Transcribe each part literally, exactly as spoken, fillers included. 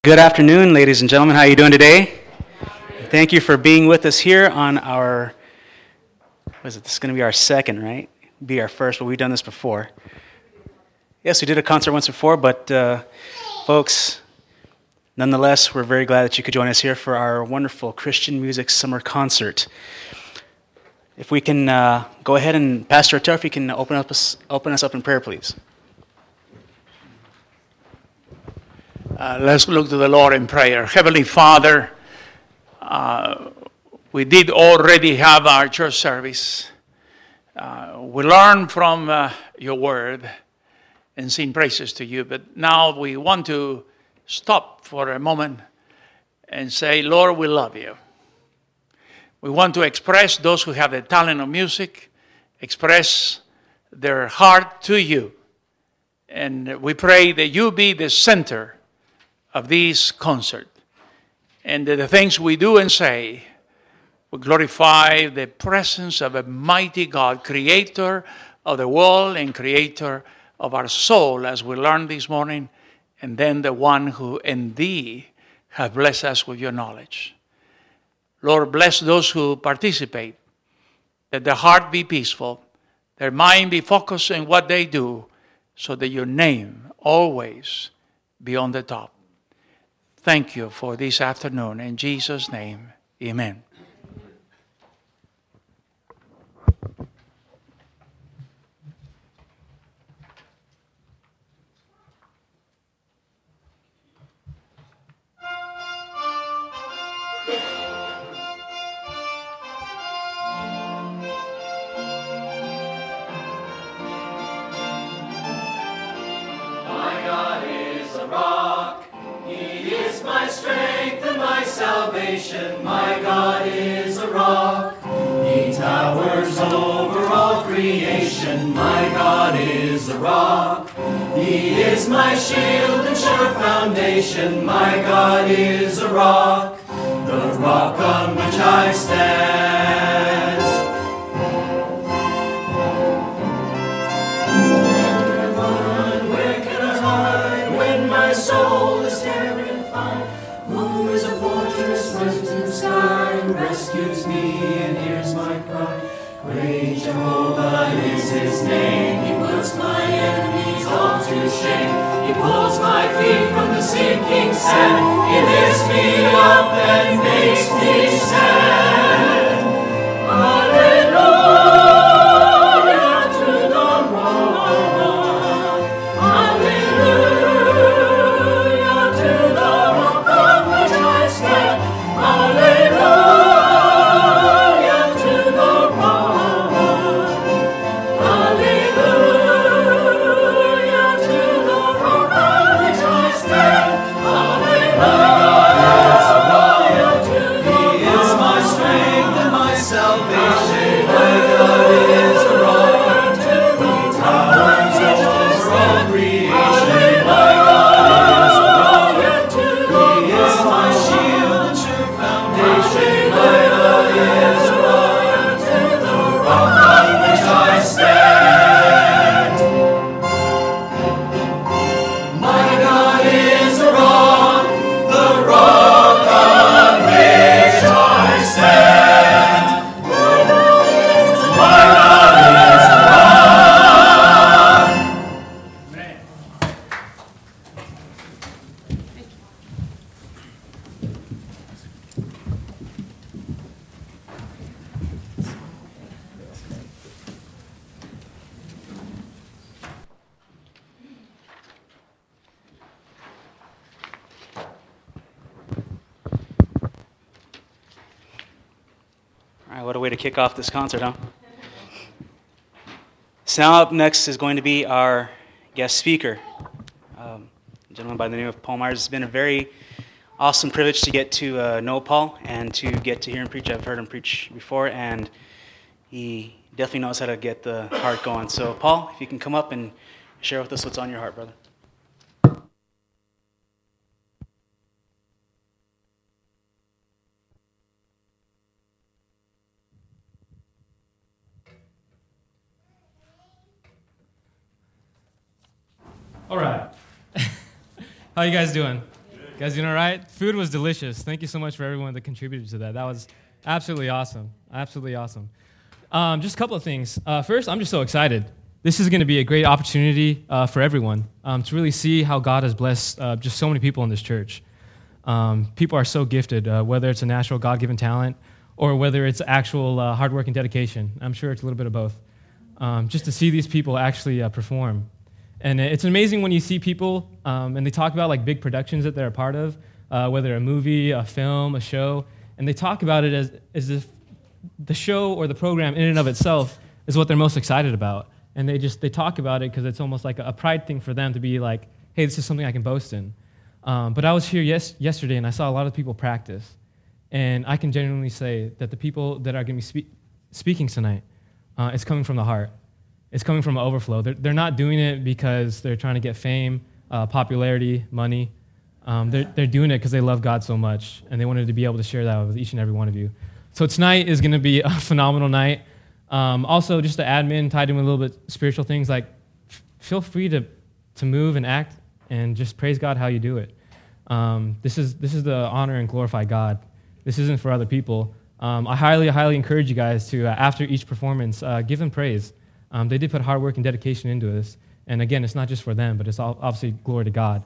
Good afternoon, ladies and gentlemen. How are you doing today? Thank you for being with us here on our, what is it, this is going to be our second, right? Be our first, but we've done this before. Yes, we did a concert once before, but uh, folks, nonetheless, we're very glad that you could join us here for our wonderful Christian music summer concert. If we can uh, go ahead and, Pastor Otero, if you can open, up us, open us up in prayer, please. Uh, let's look to the Lord in prayer. Heavenly Father, uh, we did already have our church service. Uh, we learned from uh, your word and sing praises to you, but now we want to stop for a moment and say, Lord, we love you. We want to express those who have the talent of music, express their heart to you. And we pray that you be the center of this concert, and that the things we do and say will glorify the presence of a mighty God, creator of the world and creator of our soul, as we learned this morning, and then the one who in thee have blessed us with your knowledge. Lord, bless those who participate, that their heart be peaceful, their mind be focused on what they do, so that your name always be on the top. Thank you for this afternoon. In Jesus' name, amen. Salvation, my God is a rock. He towers over all creation, my God is a rock. He is my shield and sure foundation, my God is a rock. The rock on which I stand. Where can I run, where can I hide, when my soul is terrified? Who is a fortress runs to the sky, rescues me and hears my cry. Great Jehovah is his name. He puts my enemies all to shame. He pulls my feet from the sinking sand. He lifts me up and makes me stand. Hallelujah to the rock. Hallelujah to the rock on which I stand. Hallelujah to the rock. Hallelujah to the rock on which I stand. Hallelujah to the rock. He is my strength and my salvation. My God is a rock. He towers over all creation. My God is a rock. He is my shield and sure foundation. My God is a rock. The rock on which I stand. My God is a rock, the rock on which I stand. My God is a rock. My God is a rock. All right, what a way to kick off this concert, huh? So now up next is going to be our guest speaker, um, a gentleman by the name of Paul Myers. It's been a very awesome privilege to get to uh, know Paul and to get to hear him preach. I've heard him preach before, and he definitely knows how to get the heart going. So, Paul, if you can come up and share with us what's on your heart, brother. All right. How you guys doing? Guys, you know, right? Food was delicious. Thank you so much for everyone that contributed to that. That was absolutely awesome. Absolutely awesome. Um, just a couple of things. Uh, first, I'm just so excited. This is going to be a great opportunity uh, for everyone um, to really see how God has blessed uh, just so many people in this church. Um, people are so gifted, uh, whether it's a natural God-given talent or whether it's actual uh, hard work and dedication. I'm sure it's a little bit of both. Um, just to see these people actually uh, perform. And it's amazing when you see people, um, and they talk about like big productions that they're a part of, uh, whether a movie, a film, a show, and they talk about it as, as if the show or the program in and of itself is what they're most excited about. And they just, they talk about it because it's almost like a, a pride thing for them to be like, hey, this is something I can boast in. Um, but I was here yes, yesterday, and I saw a lot of people practice. And I can genuinely say that the people that are going to be spe- speaking tonight, uh, it's coming from the heart. It's coming from an overflow. They're, they're not doing it because they're trying to get fame, uh, popularity, money. Um, they're, they're doing it because they love God so much, and they wanted to be able to share that with each and every one of you. So tonight is going to be a phenomenal night. Um, also, just the admin tied in with a little bit spiritual things, like f- feel free to, to move and act and just praise God how you do it. Um, this is this is the honor and glorify God. This isn't for other people. Um, I highly, highly encourage you guys to, uh, after each performance, uh, give them praise. Um, they did put hard work and dedication into this. And again, it's not just for them, but it's all, obviously glory to God.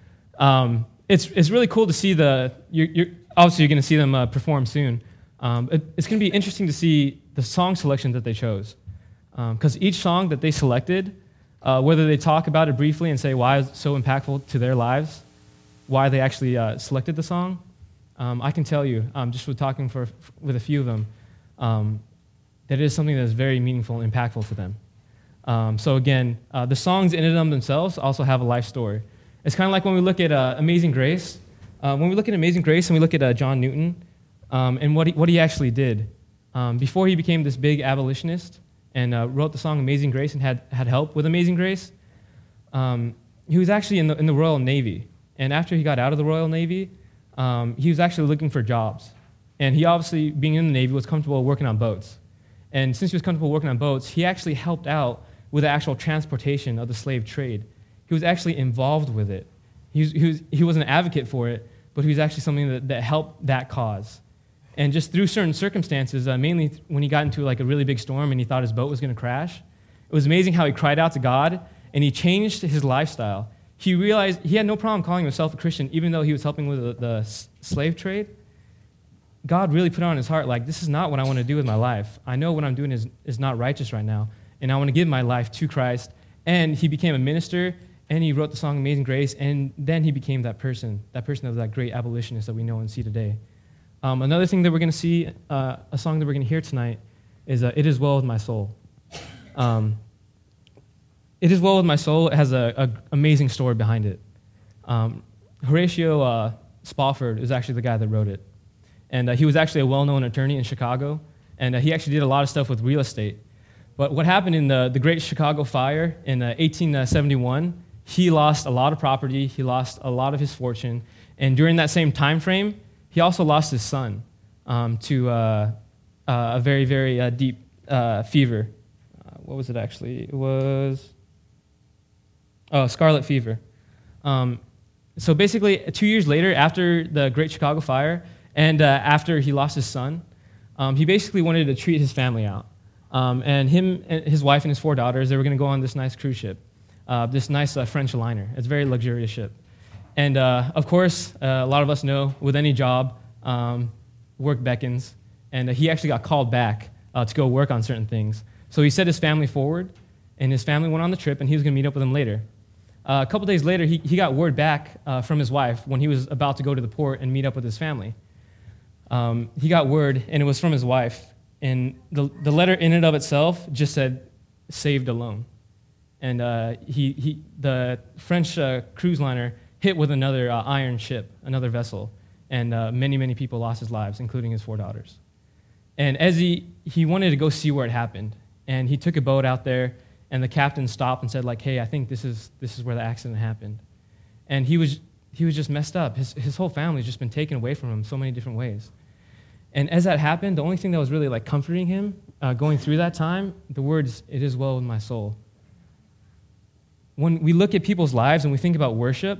Um, it's it's really cool to see the, you're, you're, obviously you're going to see them uh, perform soon. Um, it, it's going to be interesting to see the song selection that they chose. Because um, each song that they selected, uh, whether they talk about it briefly and say why it's so impactful to their lives, why they actually uh, selected the song, um, I can tell you, um, just with talking for, with a few of them, um, that it is something that is very meaningful and impactful to them. Um, so again, uh, the songs in and of themselves also have a life story. It's kind of like when we look at uh, Amazing Grace. Uh, when we look at Amazing Grace and we look at uh, John Newton um, and what he, what he actually did. Um, before he became this big abolitionist and uh, wrote the song Amazing Grace and had, had help with Amazing Grace, um, he was actually in the, in the Royal Navy. And after he got out of the Royal Navy, um, he was actually looking for jobs. And he obviously, being in the Navy, was comfortable working on boats. And since he was comfortable working on boats, he actually helped out with the actual transportation of the slave trade. He was actually involved with it. He was, he was, he was an advocate for it, but he was actually something that, that helped that cause. And just through certain circumstances, uh, mainly th- when he got into like a really big storm and he thought his boat was going to crash, it was amazing how he cried out to God and he changed his lifestyle. He realized he had no problem calling himself a Christian, even though he was helping with the, the s- slave trade. God really put it on his heart, like, this is not what I want to do with my life. I know what I'm doing is, is not righteous right now, and I want to give my life to Christ. And he became a minister, and he wrote the song Amazing Grace, and then he became that person, that person of that great abolitionist that we know and see today. Um, another thing that we're going to see, uh, a song that we're going to hear tonight, is uh, It Is Well With My Soul. Um, It Is Well With My Soul has an amazing story behind it. Um, Horatio uh, Spofford is actually the guy that wrote it. And uh, he was actually a well-known attorney in Chicago, and uh, he actually did a lot of stuff with real estate. But what happened in the, the Great Chicago Fire in uh, eighteen seventy-one, he lost a lot of property, he lost a lot of his fortune, and during that same time frame, he also lost his son um, to uh, uh, a very, very uh, deep uh, fever. Uh, what was it actually? It was, oh, scarlet fever. Um, so basically, two years later, after the Great Chicago Fire, and uh, after he lost his son, um, he basically wanted to treat his family out. Um, and him, and his wife, and his four daughters, they were going to go on this nice cruise ship, uh, this nice uh, French liner. It's a very luxurious ship. And uh, of course, uh, a lot of us know, with any job, um, work beckons. And uh, he actually got called back uh, to go work on certain things. So he set his family forward, and his family went on the trip, and he was going to meet up with them later. Uh, a couple days later, he, he got word back uh, from his wife when he was about to go to the port and meet up with his family. Um, he got word, and it was from his wife. And the, the letter in and of itself just said, saved alone. And uh, he, he, the French uh, cruise liner hit with another uh, iron ship, another vessel, and uh, many, many people lost his lives, including his four daughters. And as he, he wanted to go see where it happened, and he took a boat out there, and the captain stopped and said, like, hey, I think this is, this is where the accident happened. And he was, he was just messed up. His, his whole family has just been taken away from him so many different ways. And as that happened, the only thing that was really like comforting him uh, going through that time, the words, it is well with my soul. When we look at people's lives and we think about worship,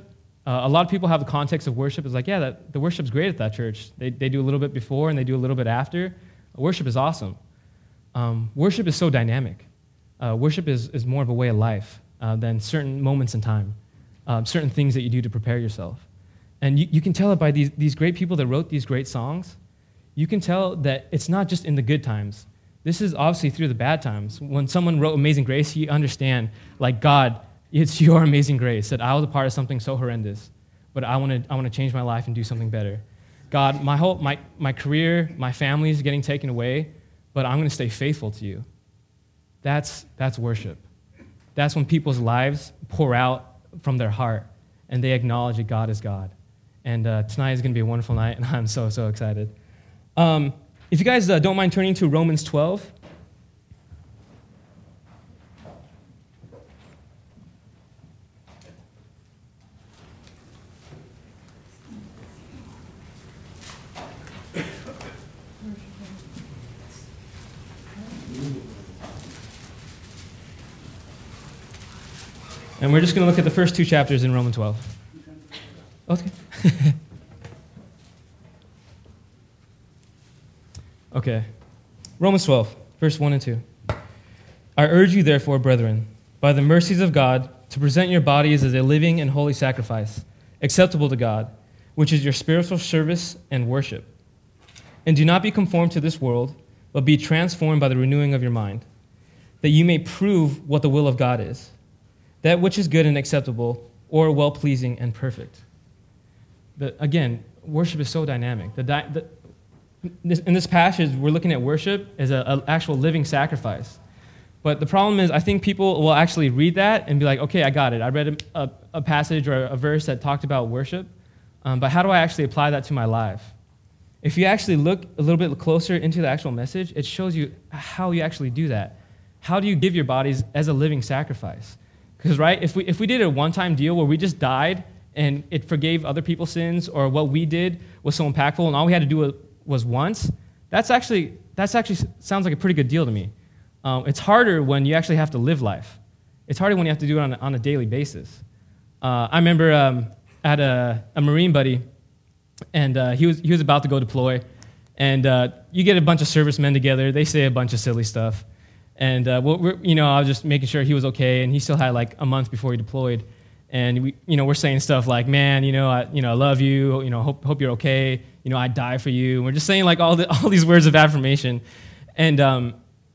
Uh, a lot of people have the context of worship as like, yeah, that, the worship's great at that church. They, they do a little bit before and they do a little bit after. Worship is awesome. Um, worship is so dynamic. Uh, worship is, is more of a way of life uh, than certain moments in time, um, certain things that you do to prepare yourself. And you, you can tell it by these, these great people that wrote these great songs. You can tell that it's not just in the good times. This is obviously through the bad times. When someone wrote Amazing Grace, you understand, like, God, it's your amazing grace that I was a part of something so horrendous, but I want to I want to change my life and do something better. God, my whole my my career, my family is getting taken away, but I'm going to stay faithful to you. That's that's worship. That's when people's lives pour out from their heart and they acknowledge that God is God. And uh, tonight is going to be a wonderful night, and I'm so so excited. Um, if you guys uh, don't mind turning to Romans twelve. And we're just going to look at the first two chapters in Romans twelve. Okay. Okay. Romans twelve, verse one and two. I urge you, therefore, brethren, by the mercies of God, to present your bodies as a living and holy sacrifice, acceptable to God, which is your spiritual service and worship. And do not be conformed to this world, but be transformed by the renewing of your mind, that you may prove what the will of God is, that which is good and acceptable, or well-pleasing and perfect. The, again, worship is so dynamic. The, di- the, this, in this passage, we're looking at worship as an actual living sacrifice. But the problem is, I think people will actually read that and be like, okay, I got it. I read a, a, a passage or a verse that talked about worship, um, but how do I actually apply that to my life? If you actually look a little bit closer into the actual message, it shows you how you actually do that. How do you give your bodies as a living sacrifice? Because, right, if we if we did a one-time deal where we just died and it forgave other people's sins, or what we did was so impactful and all we had to do was once, that's actually that's actually sounds like a pretty good deal to me. Um, it's harder when you actually have to live life. It's harder when you have to do it on a, on a daily basis. Uh, I remember um, I had a, a Marine buddy, and uh, he was he was about to go deploy, and uh, you get a bunch of servicemen together. They say a bunch of silly stuff. And, uh, we're, you know, I was just making sure he was okay, and he still had, like, a month before he deployed. And, we, you know, we're saying stuff like, man, you know, I, you know, I love you, you know, hope, hope you're okay, you know, I'd die for you. And we're just saying, like, all the, all these words of affirmation. And um,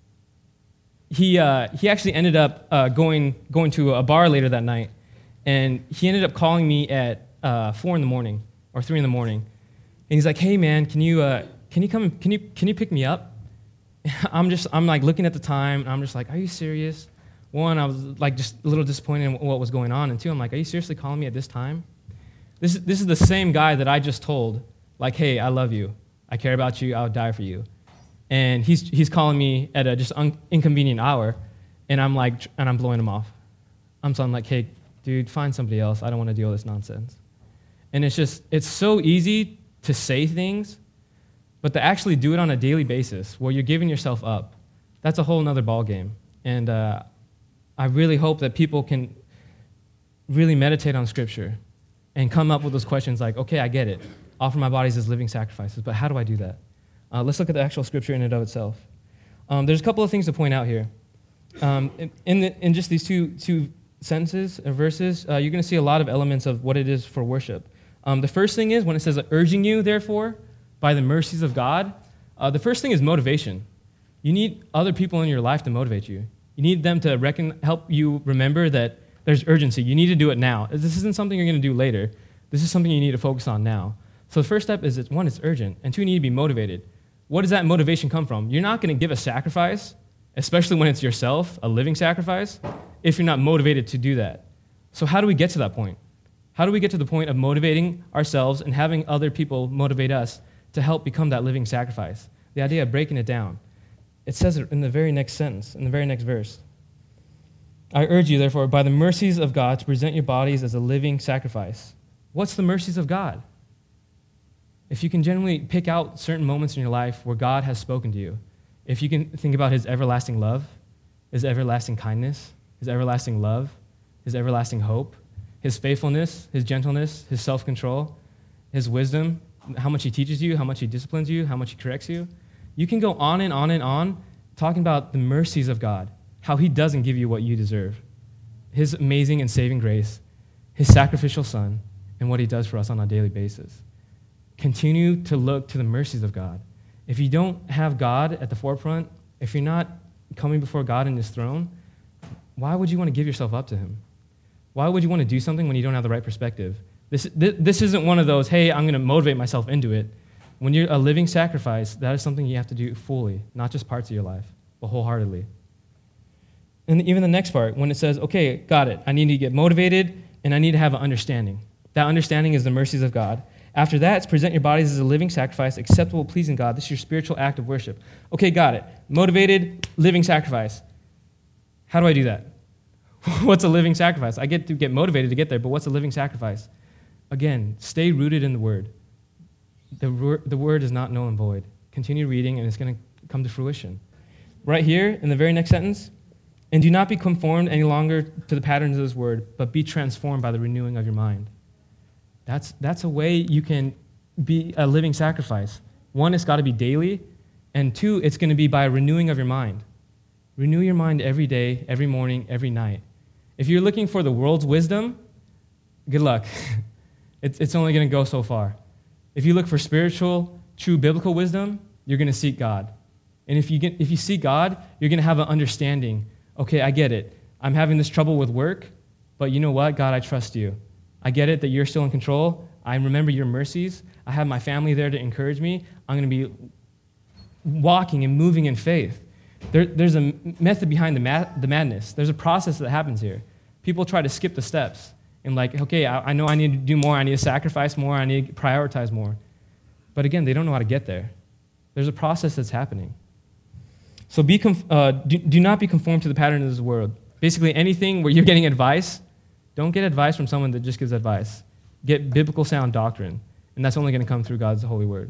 he uh, he actually ended up uh, going going to a bar later that night, and he ended up calling me at uh, four in the morning, or three in the morning. And he's like, hey, man, can you, uh, can you come, can you, can you pick me up? I'm just, I'm like looking at the time, and I'm just like, are you serious? One, I was like just a little disappointed in what was going on, and two, I'm like, are you seriously calling me at this time? This is, this is the same guy that I just told, like, hey, I love you, I care about you, I'll die for you. And he's he's calling me at a just un- inconvenient hour, and I'm like, and I'm blowing him off. I'm so I'm like, hey, dude, find somebody else, I don't want to deal with this nonsense. And it's just, it's so easy to say things, but to actually do it on a daily basis where you're giving yourself up, that's a whole nother ballgame. And uh, I really hope that people can really meditate on Scripture and come up with those questions like, okay, I get it. Offer my bodies as living sacrifices, but how do I do that? Uh, let's look at the actual Scripture in and of itself. Um, there's a couple of things to point out here. Um, in, in, the, in just these two, two sentences or verses, uh, you're going to see a lot of elements of what it is for worship. Um, the first thing is when it says, urging you, therefore, by the mercies of God, uh, the first thing is motivation. You need other people in your life to motivate you. You need them to reckon, help you remember that there's urgency. You need to do it now. This isn't something you're going to do later. This is something you need to focus on now. So the first step is, it's, one, it's urgent, and two, you need to be motivated. What does that motivation come from? You're not going to give a sacrifice, especially when it's yourself, a living sacrifice, if you're not motivated to do that. So how do we get to that point? How do we get to the point of motivating ourselves and having other people motivate us to help become that living sacrifice? The idea of breaking it down. It says it in the very next sentence, in the very next verse. I urge you, therefore, by the mercies of God, to present your bodies as a living sacrifice. What's the mercies of God? If you can generally pick out certain moments in your life where God has spoken to you, if you can think about his everlasting love, his everlasting kindness, his everlasting love, his everlasting hope, his faithfulness, his gentleness, his self-control, his wisdom, how much he teaches you, how much he disciplines you, how much he corrects you. You can go on and on and on talking about the mercies of God, how he doesn't give you what you deserve, his amazing and saving grace, his sacrificial son, and what he does for us on a daily basis. Continue to look to the mercies of God. If you don't have God at the forefront, if you're not coming before God in his throne, why would you want to give yourself up to him? Why would you want to do something when you don't have the right perspective? This, this, this isn't one of those, hey, I'm going to motivate myself into it. When you're a living sacrifice, that is something you have to do fully, not just parts of your life, but wholeheartedly. And even the next part, when it says, okay, got it, I need to get motivated, and I need to have an understanding. That understanding is the mercies of God. After that, it's present your bodies as a living sacrifice, acceptable, pleasing God. This is your spiritual act of worship. Okay, got it. Motivated, living sacrifice. How do I do that? What's a living sacrifice? I get to get motivated to get there, but what's a living sacrifice? Again, stay rooted in the Word. The, wor- the Word is not null and void. Continue reading, and it's going to come to fruition. Right here, in the very next sentence, and do not be conformed any longer to the patterns of this Word, but be transformed by the renewing of your mind. That's, that's a way you can be a living sacrifice. One, it's got to be daily, and two, it's going to be by a renewing of your mind. Renew your mind every day, every morning, every night. If you're looking for the world's wisdom, good luck. it's, it's only going to go so far. If you look for spiritual, true biblical wisdom, you're going to seek God. And if you get, if you seek God, you're going to have an understanding. Okay, I get it. I'm having this trouble with work, but you know what? God, I trust you. I get it that you're still in control. I remember your mercies. I have my family there to encourage me. I'm going to be walking and moving in faith. There, there's a method behind the, ma- the madness. There's a process that happens here. People try to skip the steps and like, okay, I, I know I need to do more. I need to sacrifice more. I need to prioritize more. But again, they don't know how to get there. There's a process that's happening. So be conf- uh, do, do not be conformed to the pattern of this world. Basically, anything where you're getting advice, don't get advice from someone that just gives advice. Get biblical sound doctrine, and that's only going to come through God's holy word.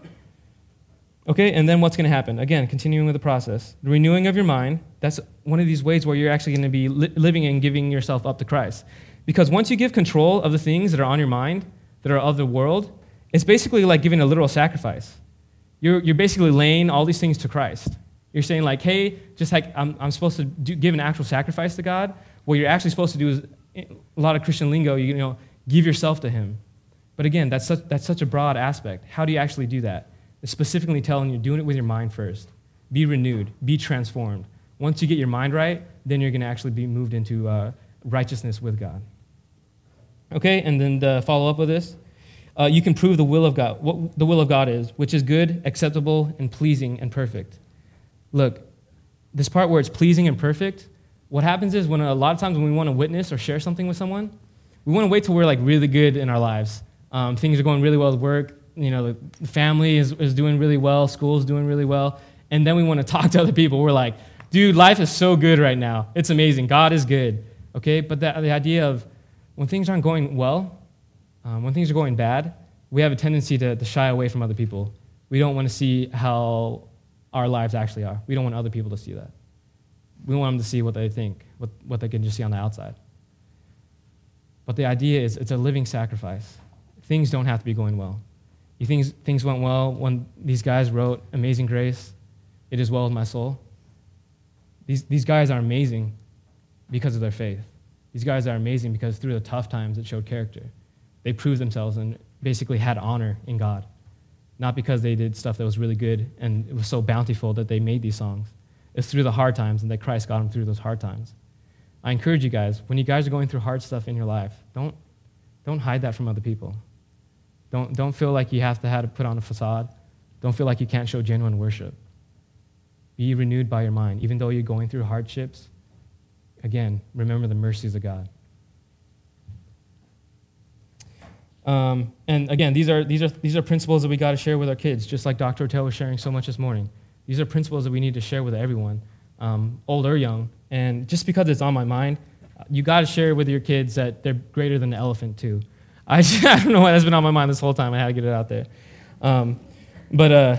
Okay, and then what's going to happen? Again, continuing with the process. The renewing of your mind, that's one of these ways where you're actually going to be li- living and giving yourself up to Christ. Because once you give control of the things that are on your mind, that are of the world, it's basically like giving a literal sacrifice. You're, you're basically laying all these things to Christ. You're saying like, hey, just like I'm, I'm supposed to do, give an actual sacrifice to God. What you're actually supposed to do is, a lot of Christian lingo, you know, give yourself to him. But again, that's such, that's such a broad aspect. How do you actually do that? It's specifically telling you, doing it with your mind first. Be renewed. Be transformed. Once you get your mind right, then you're going to actually be moved into uh, righteousness with God. Okay, and then the follow-up of this, uh, you can prove the will of God, what the will of God is, which is good, acceptable, and pleasing, and perfect. Look, this part where it's pleasing and perfect, what happens is when a lot of times when we want to witness or share something with someone, we want to wait till we're like really good in our lives. Um, things are going really well with work. You know, the family is, is doing really well. School's doing really well. And then we want to talk to other people. We're like, dude, life is so good right now. It's amazing. God is good. Okay? But the, the idea of when things aren't going well, um, when things are going bad, we have a tendency to, to shy away from other people. We don't want to see how our lives actually are. We don't want other people to see that. We want them to see what they think, what, what they can just see on the outside. But the idea is it's a living sacrifice. Things don't have to be going well. You think things went well when these guys wrote Amazing Grace, It Is Well With My Soul? These, these guys are amazing because of their faith. These guys are amazing because through the tough times it showed character. They proved themselves and basically had honor in God. Not because they did stuff that was really good and it was so bountiful that they made these songs. It's through the hard times and that Christ got them through those hard times. I encourage you guys, when you guys are going through hard stuff in your life, don't, don't hide that from other people. Don't, don't feel like you have to have to put on a facade. Don't feel like you can't show genuine worship. Be renewed by your mind. Even though you're going through hardships, again, remember the mercies of God. Um, and again, these are, these, are, these are principles that we got to share with our kids, just like Doctor Ortel was sharing so much this morning. These are principles that we need to share with everyone, um, old or young. And just because it's on my mind, you got to share with your kids that they're greater than the elephant too. I, I don't know why that's been on my mind this whole time. I had to get it out there. Um, but uh,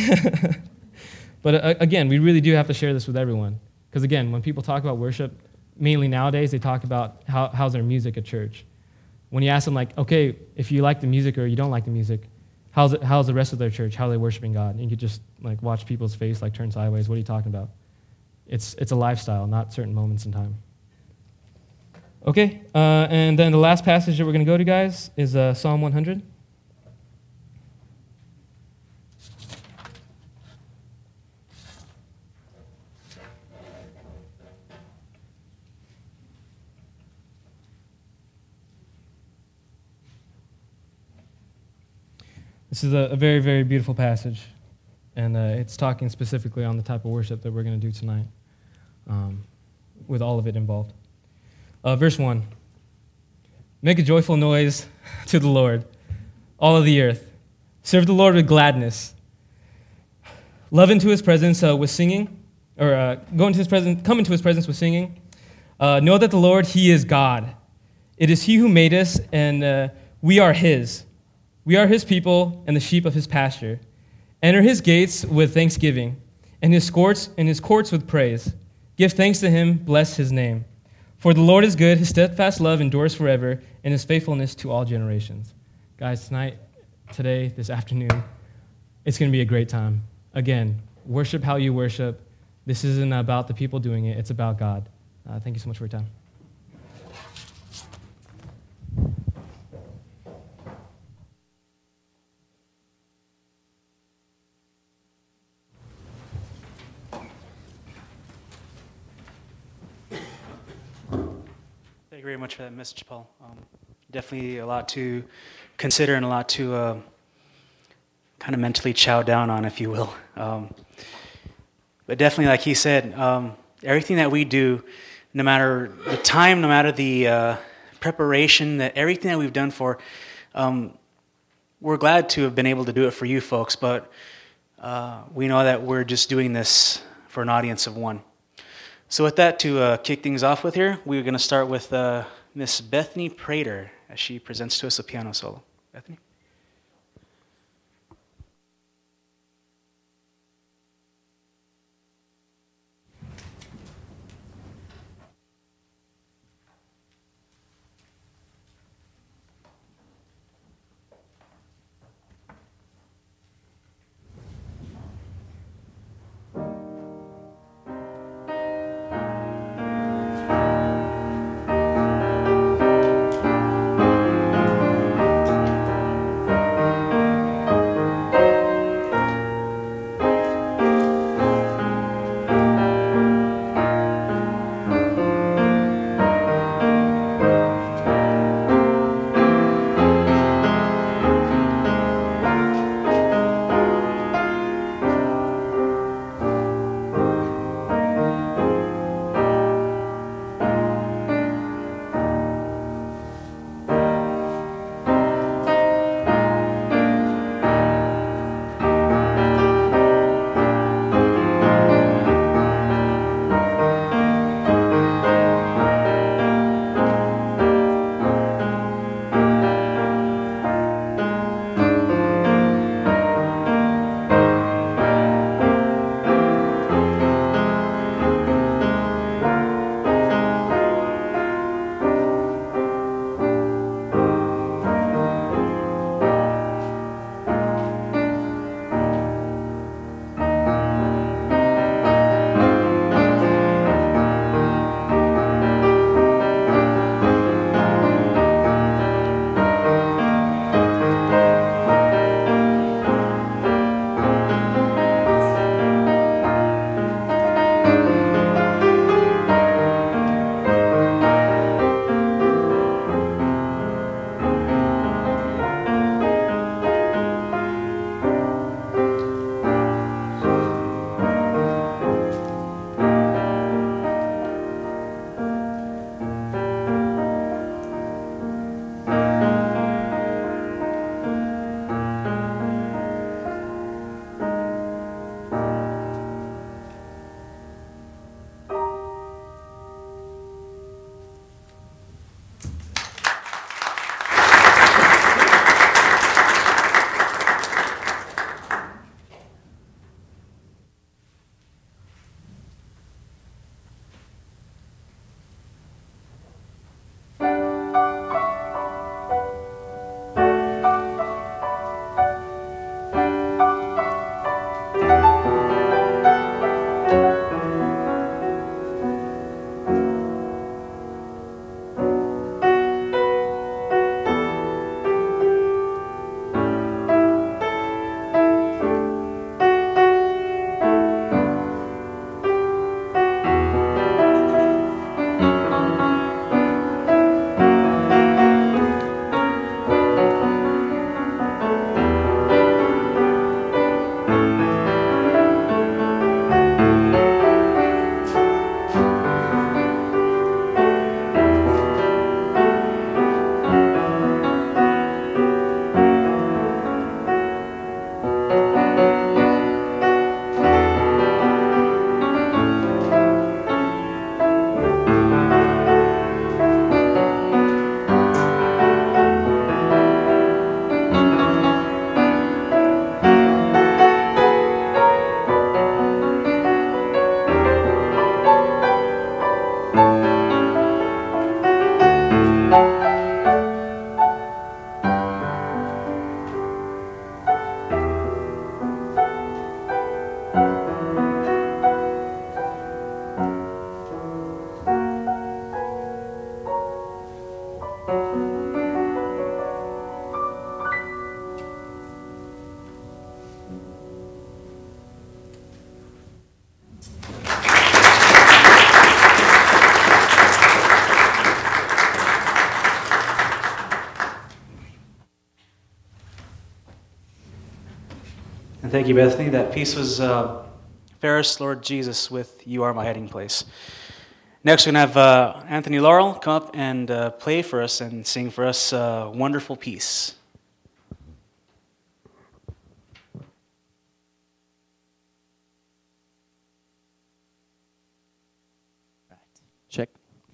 but uh, again, we really do have to share this with everyone. Because again, when people talk about worship, mainly nowadays, they talk about how, how's their music at church. When you ask them, like, okay, if you like the music or you don't like the music, how's, it, how's the rest of their church? How are they worshiping God? And you could just like watch people's face like turn sideways. What are you talking about? It's, it's a lifestyle, not certain moments in time. Okay, uh, and then the last passage that we're going to go to, guys, is uh, Psalm one hundred. This is a, a very, very beautiful passage, and uh, it's talking specifically on the type of worship that we're going to do tonight, um, with all of it involved. Uh, verse one, make a joyful noise to the Lord, all of the earth. Serve the Lord with gladness. Love into his presence uh, with singing, or uh, go into his presence, come into his presence with singing. Uh, know that the Lord, he is God. It is he who made us, and uh, we are his. We are his people and the sheep of his pasture. Enter his gates with thanksgiving, and his courts and his courts with praise. Give thanks to him, bless his name. For the Lord is good, his steadfast love endures forever, and his faithfulness to all generations. Guys, tonight, today, this afternoon, it's going to be a great time. Again, worship how you worship. This isn't about the people doing it, it's about God. Uh, thank you so much for your time. Thank you very much for that message, Paul. Um, definitely a lot to consider and a lot to uh, kind of mentally chow down on, if you will. Um, but definitely, like he said, um, everything that we do, no matter the time, no matter the uh, preparation, that everything that we've done for, um, we're glad to have been able to do it for you folks, but uh, we know that we're just doing this for an audience of one. So with that, to uh, kick things off with here, we're going to start with uh, Miss Bethany Prater as she presents to us a piano solo. Bethany? And thank you, Bethany. That piece was uh, Ferris, Lord Jesus with You Are My Hiding Place. Next, we're going to have uh, Anthony Laurel come up and uh, play for us and sing for us uh, Wonderful Peace. Check.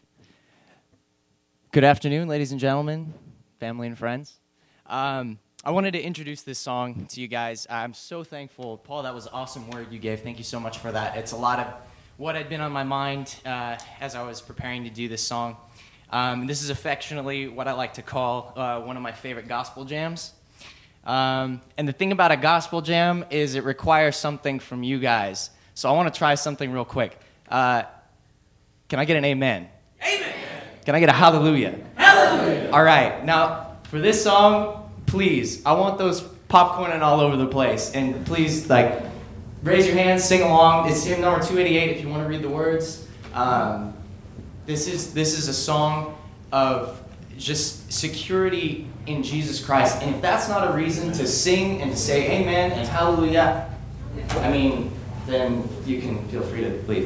Good afternoon, ladies and gentlemen, family and friends. Um, I wanted to introduce this song to you guys. I'm so thankful. Paul, that was an awesome word you gave. Thank you so much for that. It's a lot of what had been on my mind uh, as I was preparing to do this song. Um, this is affectionately what I like to call uh, one of my favorite gospel jams. Um, and the thing about a gospel jam is it requires something from you guys. So I want to try something real quick. Uh, Can I get an amen? Amen. Can I get a hallelujah? Hallelujah. All right. Now, for this song, please, I want those popcorning all over the place. And please, like, raise your hands, sing along. It's hymn number two eighty-eight if you want to read the words. Um, this is this is a song of just security in Jesus Christ. And if that's not a reason to sing and to say amen and hallelujah, I mean, then you can feel free to leave.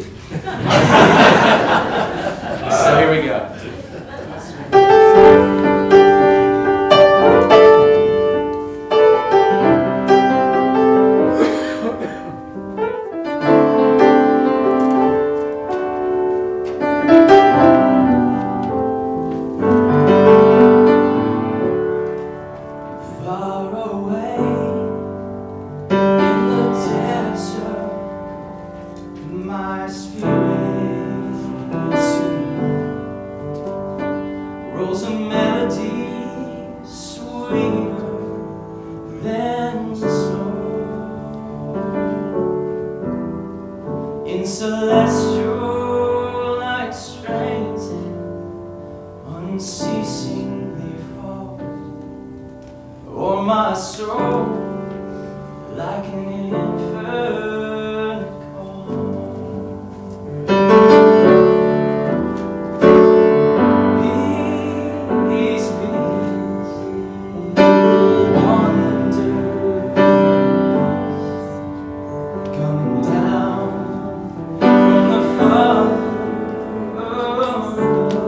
So here we go. Far away in the depths of my spirit rolls a melody sweeter than snow in celestial light strains unceasingly fall o'er my soul like an infant call. Peace, peace, wonderful, coming down from the Father above.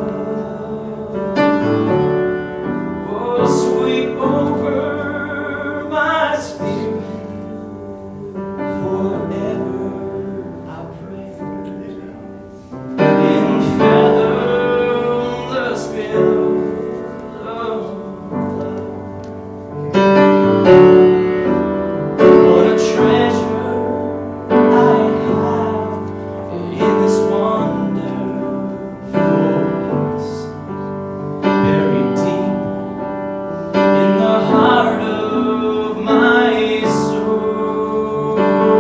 Oh, sweep over my spirit forever, I pray. In fathomless billows of love, what a treasure I have in this wonderful peace, buried deep in the heart of my soul,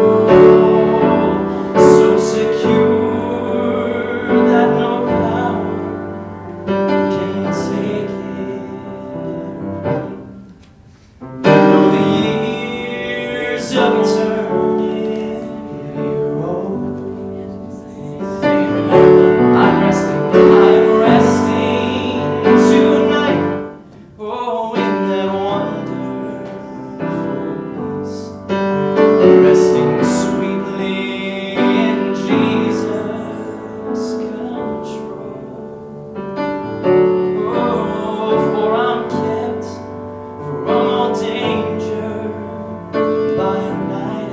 so secure that no power can take it. Though the years of eternity roll, I'm resting, I'm resting tonight. Oh, in that wonderful peace, resting sweetly in Jesus' control. Oh, for I'm kept from all danger by a night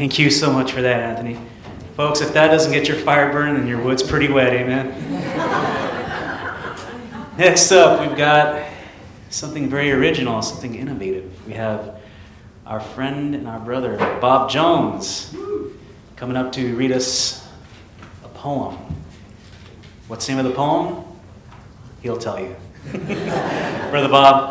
Thank you so much for that, Anthony. Folks, if that doesn't get your fire burning, then your wood's pretty wet, amen? Next up, we've got something very original, something innovative. We have our friend and our brother, Bob Jones, coming up to read us a poem. What's the name of the poem? He'll tell you. Brother Bob.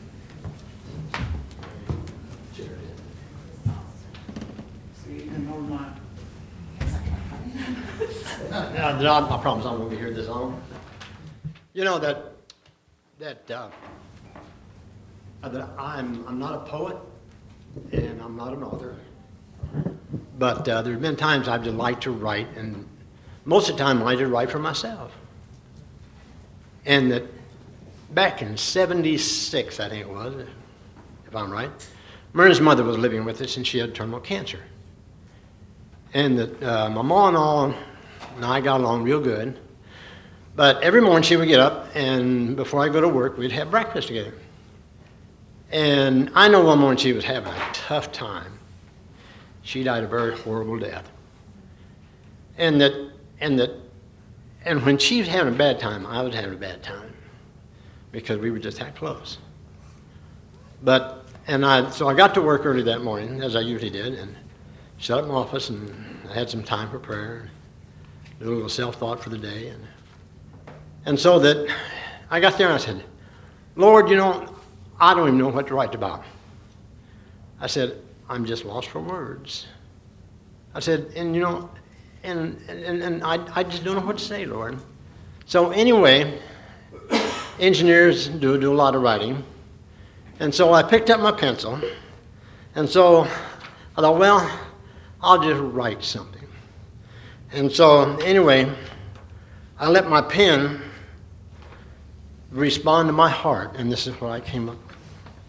Uh, I promise I won't be here this long. You know that that uh, that I'm I'm not a poet and I'm not an author, but uh, there's been times I've just liked to write, and most of the time I just write for myself. And that back in seventy-six, I think it was, if I'm right, Myrna's mother was living with us, and she had terminal cancer. And that uh, my mom and all and I got along real good. But every morning she would get up, and before I go to work, we'd have breakfast together. And I know one morning she was having a tough time. She died a very horrible death. And that, and that, and when she was having a bad time, I was having a bad time, because we were just that close. But, and I, so I got to work early that morning, as I usually did, and shut up my office, and I had some time for prayer, a little self-thought for the day. And, and so that I got there and I said, Lord, you know, I don't even know what to write about. I said, I'm just lost for words. I said, and you know, and, and, and I, I just don't know what to say, Lord. So anyway, engineers do, do a lot of writing. And so I picked up my pencil. And so I thought, well, I'll just write something. And so, anyway, I let my pen respond to my heart, and this is what I came up with.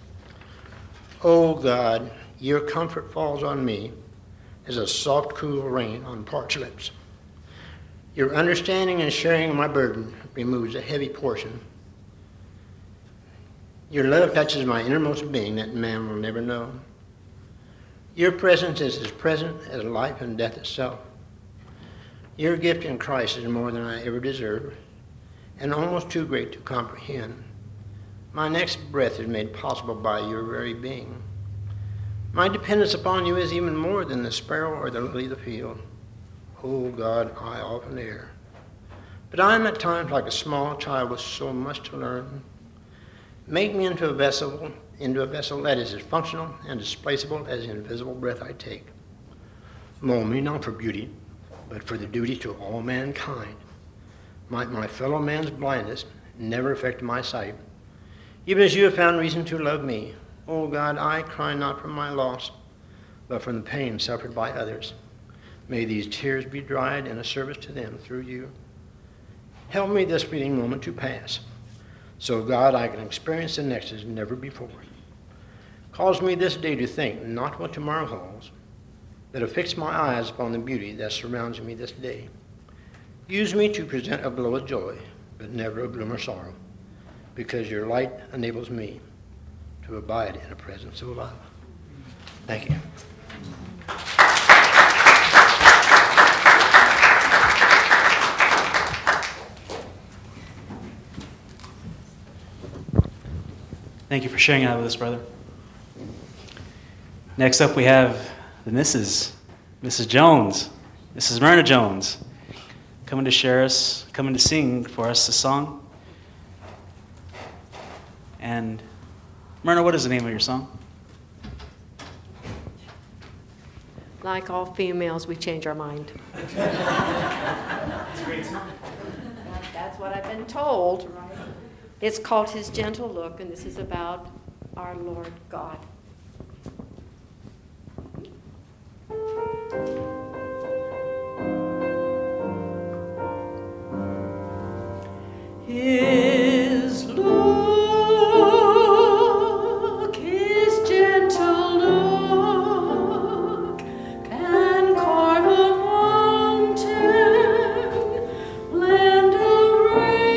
Oh God, your comfort falls on me as a soft, cool rain on parched lips. Your understanding and sharing my burden removes a heavy portion. Your love touches my innermost being that man will never know. Your presence is as present as life and death itself. Your gift in Christ is more than I ever deserve, and almost too great to comprehend. My next breath is made possible by your very being. My dependence upon you is even more than the sparrow or the lily of the field. Oh God, I often err. But I am at times like a small child with so much to learn. Make me into a vessel, into a vessel that is as functional and displaceable as the invisible breath I take. Mold me not for beauty, but for the duty to all mankind. Might my fellow man's blindness never affect my sight, even as you have found reason to love me. Oh God, I cry not from my loss, but from the pain suffered by others. May these tears be dried in a service to them through you. Help me this fleeting moment to pass, so God, I can experience the next as never before. Cause me this day to think not what tomorrow holds, but to fix my eyes upon the beauty that surrounds me this day. Use me to present a glow of joy, but never a gloom of sorrow, because your light enables me to abide in a presence of love. Thank you. Thank you for sharing that with us, brother. Next up, we have the Missus Missus Jones, Missus Myrna Jones, coming to share us, coming to sing for us a song. And Myrna, what is the name of your song? Like all females, we change our mind. That's a great song. That's what I've been told. It's called His Gentle Look, and this is about our Lord God. His look, His gentle look, can carve a mountain, blend a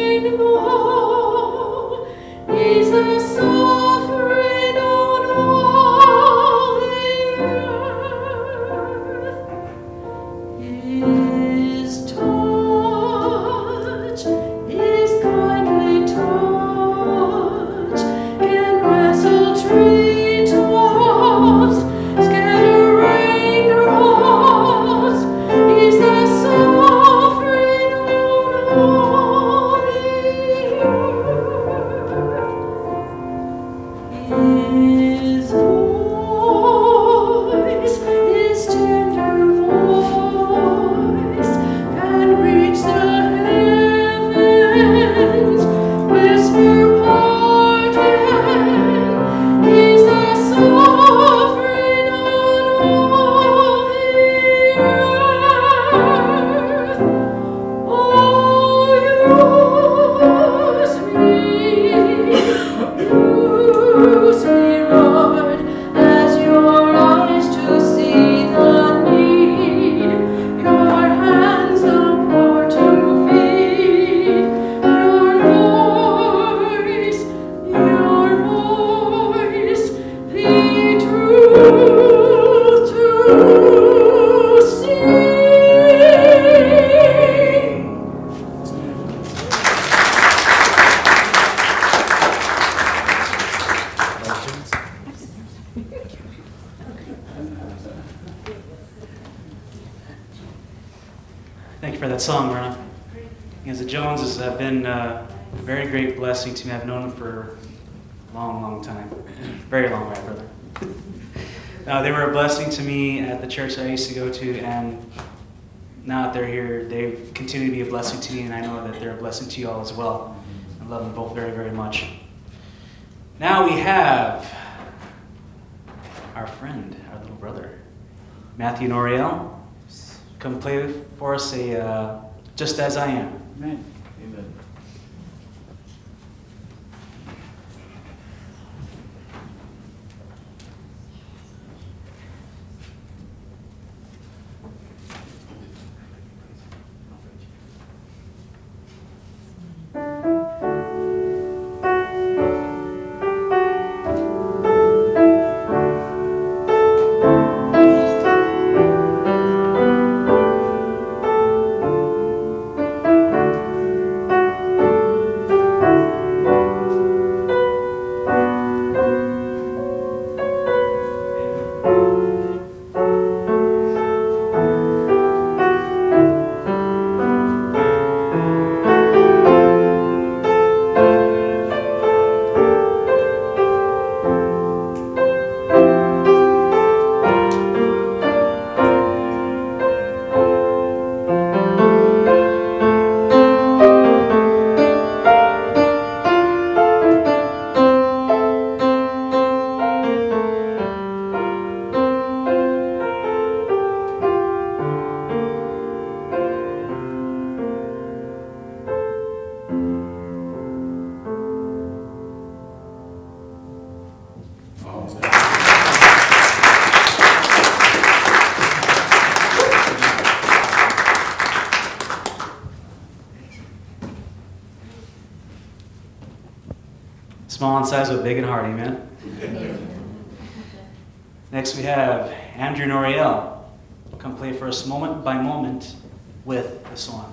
rainbow, ease a suffering on all the earth. song, Myrna? Because the Joneses have been uh, a very great blessing to me. I've known them for a long, long time. Very long, right, brother? Uh, they were a blessing to me at the church I used to go to, and now that they're here, they continue to be a blessing to me, and I know that they're a blessing to you all as well. I love them both very, very much. Now we have our friend, our little brother, Matthew Noriel. Come play for us a uh, Just As I Am. Amen. Amen. Small in size but big in heart, amen? Next we have Andrew Noriel. Come play for us moment by moment with the song.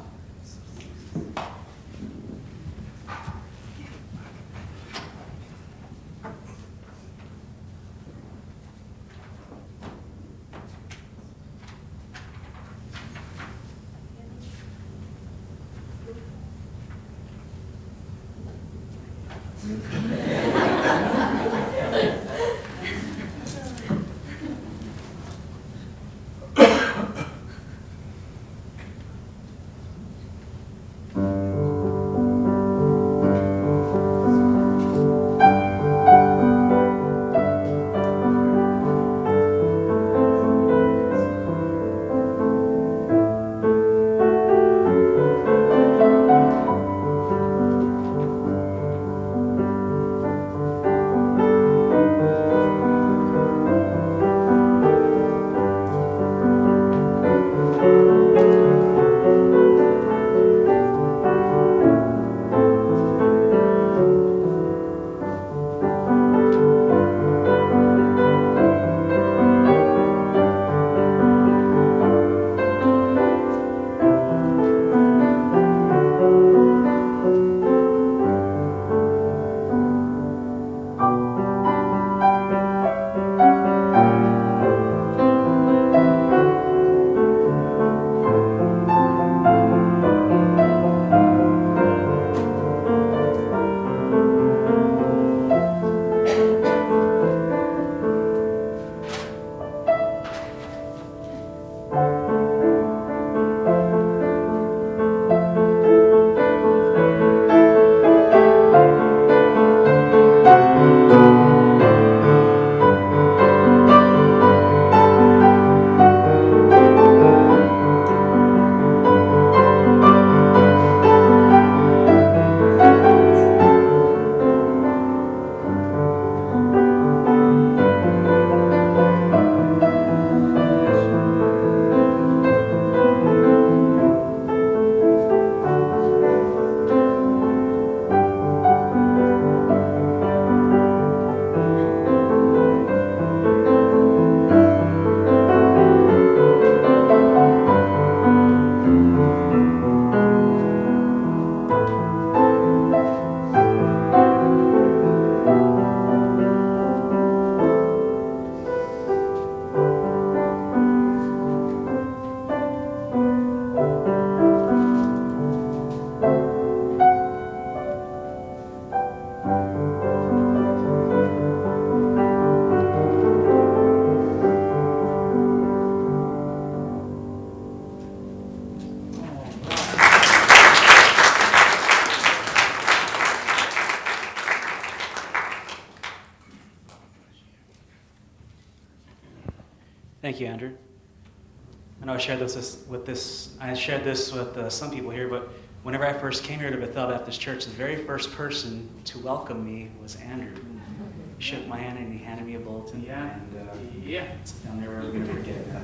Thank you, Andrew. I know I shared this with this. I shared this with uh, some people here, but whenever I first came here to Bethel Baptist Church, the very first person to welcome me was Andrew. He shook my hand and he handed me a bulletin. Yeah. And uh, Yeah. I'm never ever going to forget it.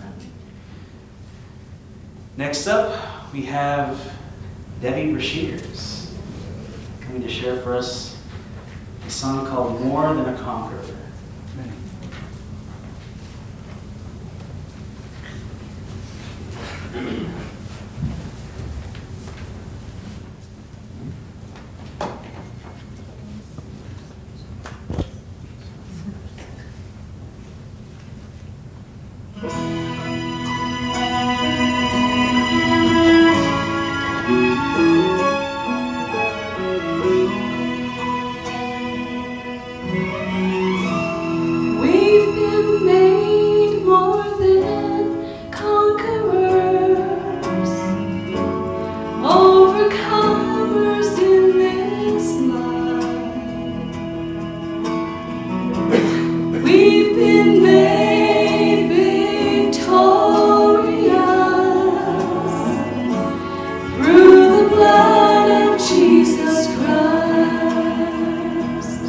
Next up, we have Debbie Brashears coming to share for us a song called More Than a Conqueror. We've been made more than conquerors, overcomers in this life. We've been made victorious through the blood of Jesus Christ.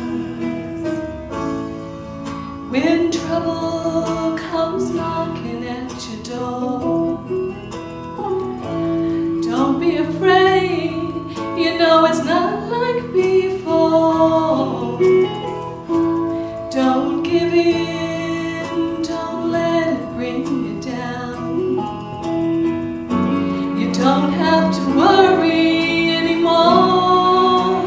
When trouble comes knocking at your door, don't be afraid, you know it's not like before. Don't give in, don't let it bring you down. You don't have to worry anymore.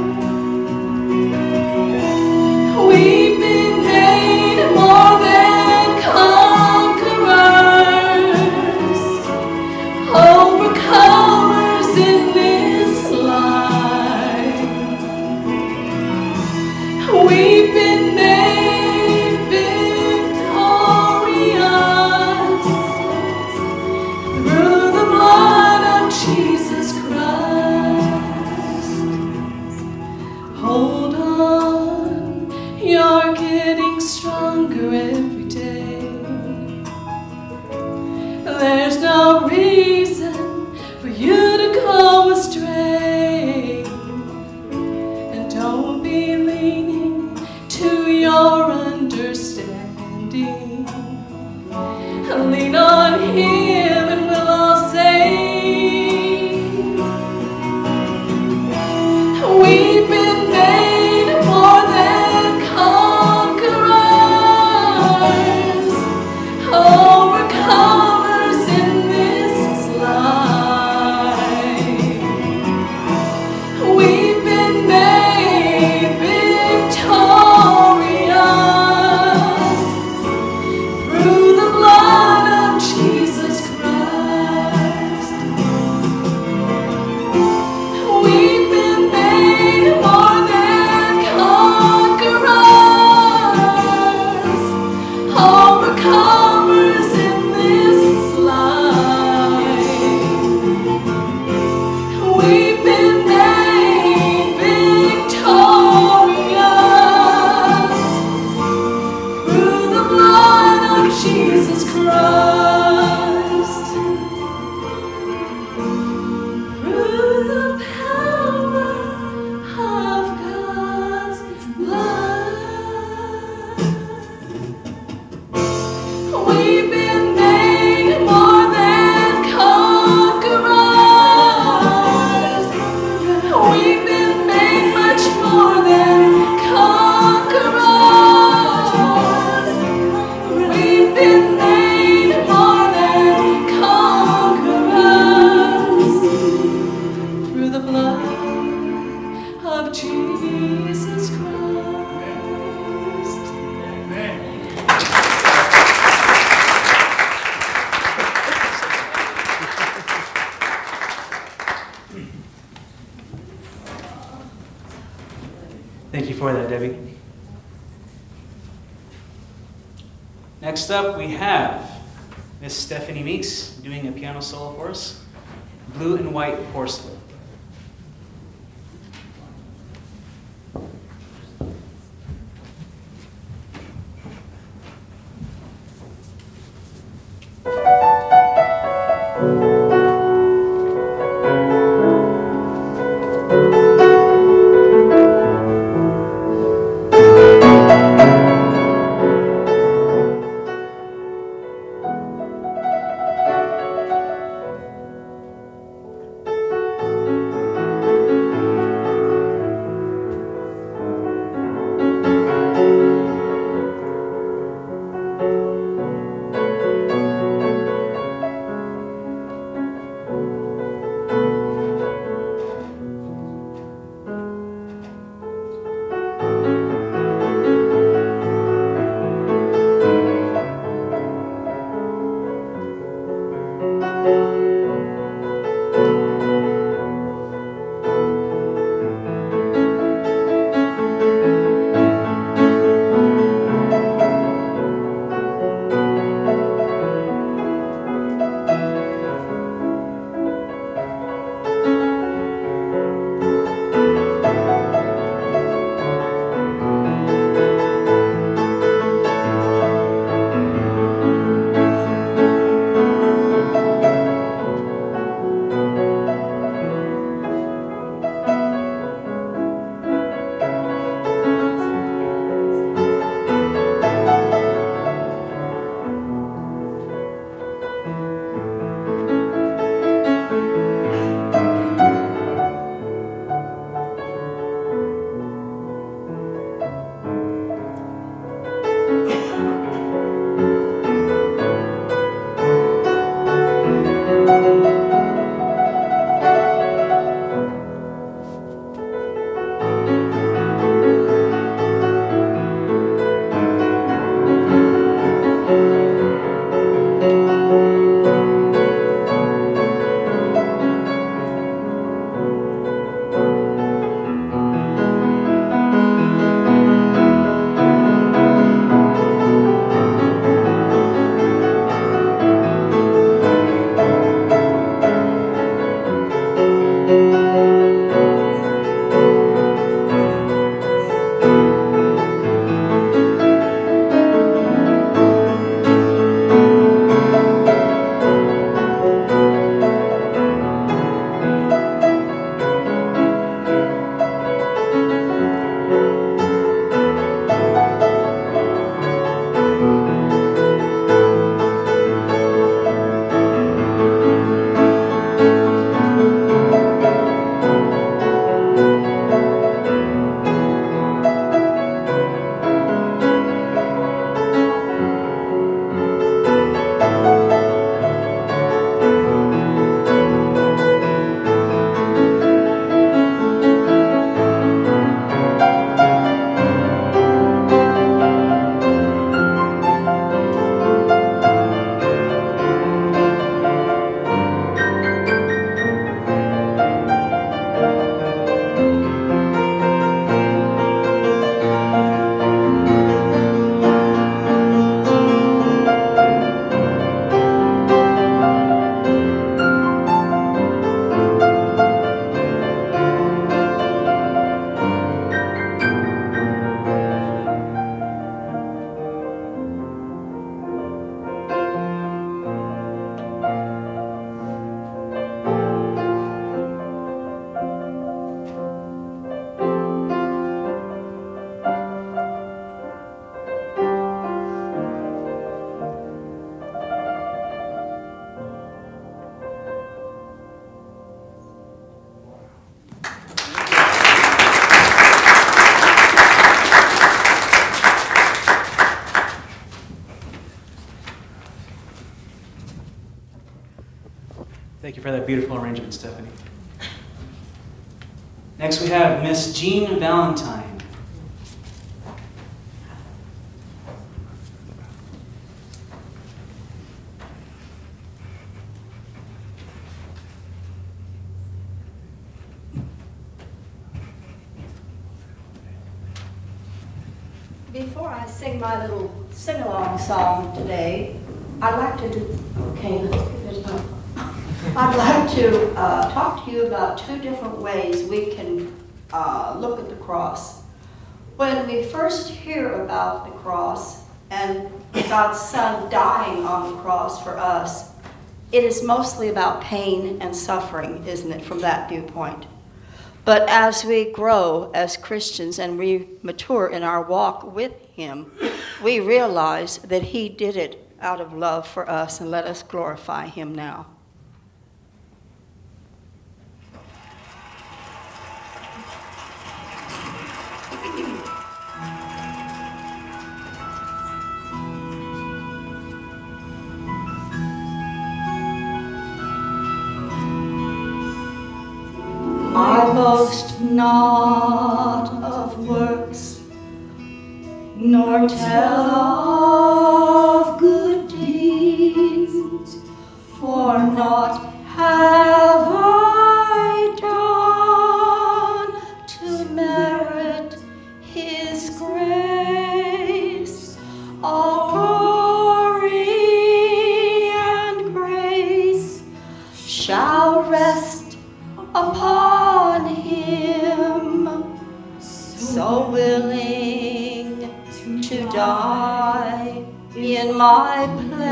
We've been made more than conquerors, overcomers in this life. We've been made victorious through the blood of Jesus Christ. Hold on, you're getting stronger every day. There's no reason for you to go astray. And don't be leaning to your understanding. Lean on Him and we'll all say, we've been made more than conquerors, overcomers in this life. We've been made victorious through the blood of Jesus Christ. We've been made more than conquerors, overcomers in this life. We've been made victorious through the blood of Jesus Christ. Through the power of God's blood. We've been made more than conquerors. We've been made much more than conquerors. We've been made more than conquerors through the blood of Jesus Christ. Thank you for that, Debbie. Next up, we have Miss Stephanie Meeks doing a piano solo for us, Blue and White Porcelain. you for that beautiful arrangement, Stephanie. Next we have Miss Jean Valentine. Before I sing my little sing-along song today, I'd like to do, okay, let's get this up. I'd like to uh, talk to you about two different ways we can uh, look at the cross. When we first hear about the cross and God's Son dying on the cross for us, it is mostly about pain and suffering, isn't it, from that viewpoint? But as we grow as Christians and we mature in our walk with Him, we realize that He did it out of love for us, and let us glorify Him now. I boast not of works, nor tell of good deeds, for not have I done to merit His grace. All glory and grace shall rest upon Him, so willing to die in my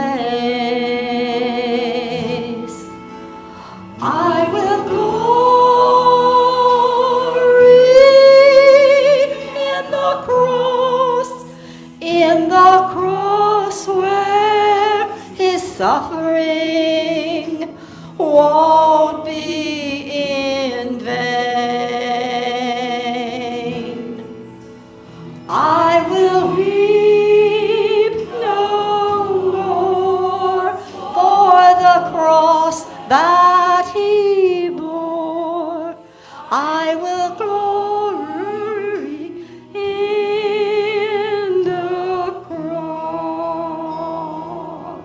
place. I will glory in the cross, in the cross where His suffering won't be in vain. I will weep no more for the cross that He bore. I will glory in the cross.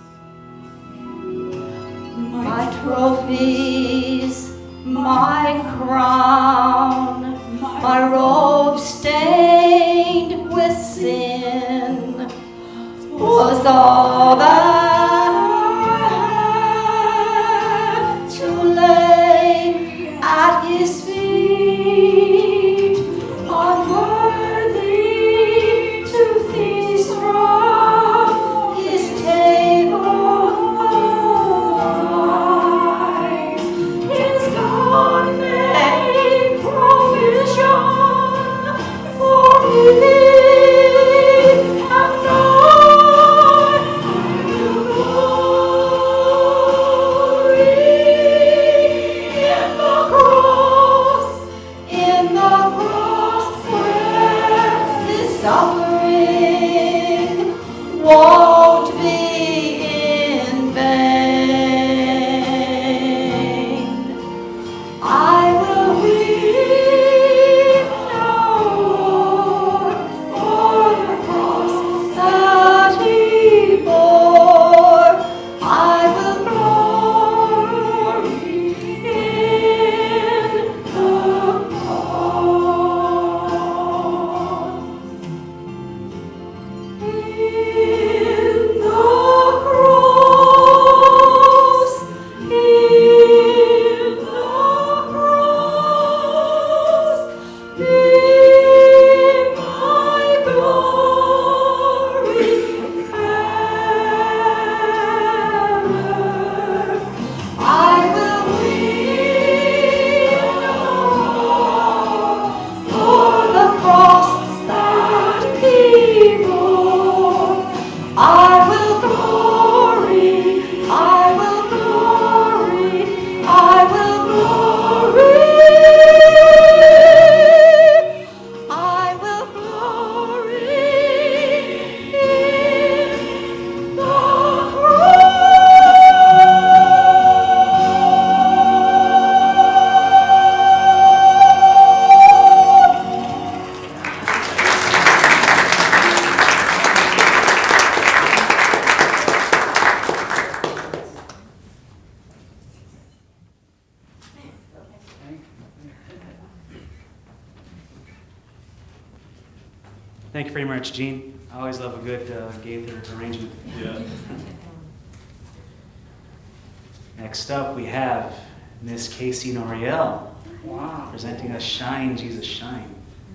My trophies, my crown, my robe stained with sin was all that I had to lay at His feet, unworthy to feast from His table. His God made Thank you very much, Gene. I always love a good uh, Gaither arrangement. Yeah. Next up, we have Miss Casey Noriel. Wow. Presenting us Shine, Jesus, Shine.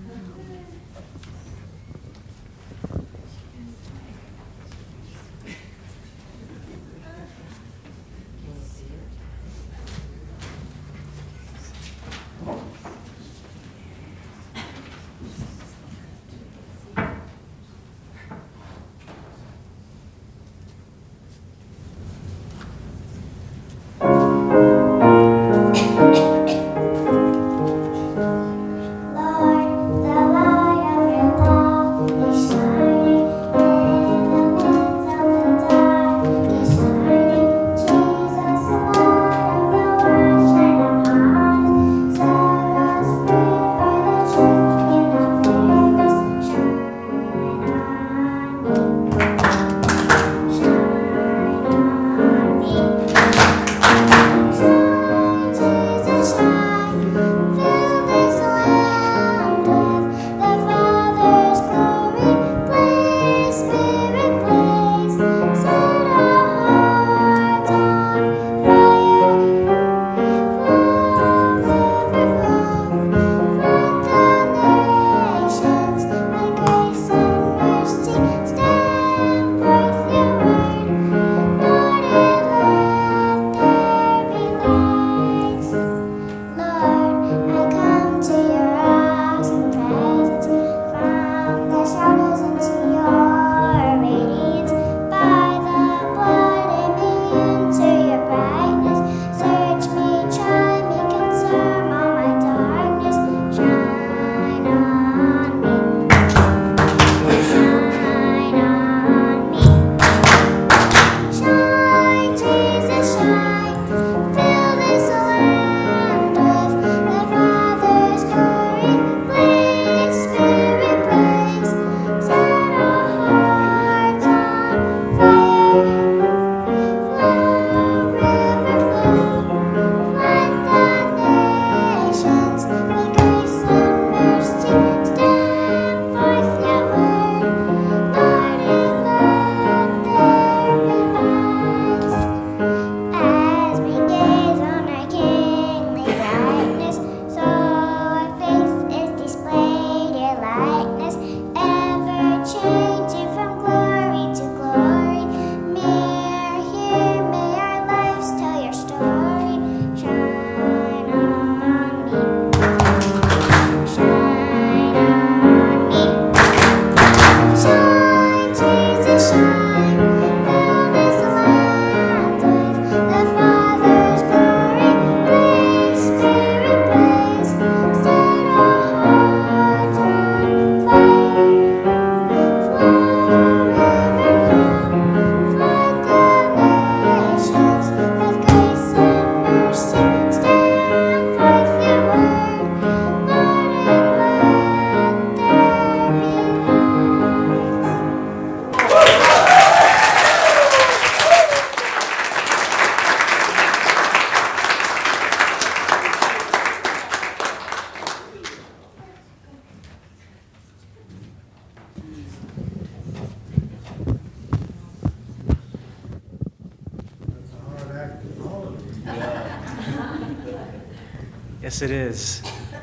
Yes, it is.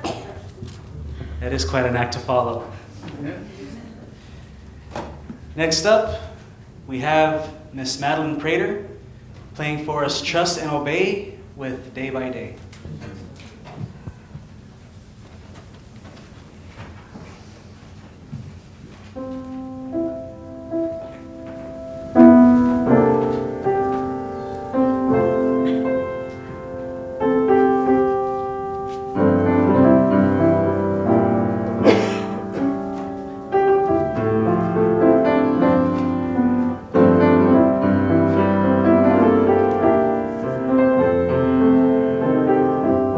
That is quite an act to follow. Next up, we have Miss Madeline Prater playing for us Trust and Obey with Day by Day. Thank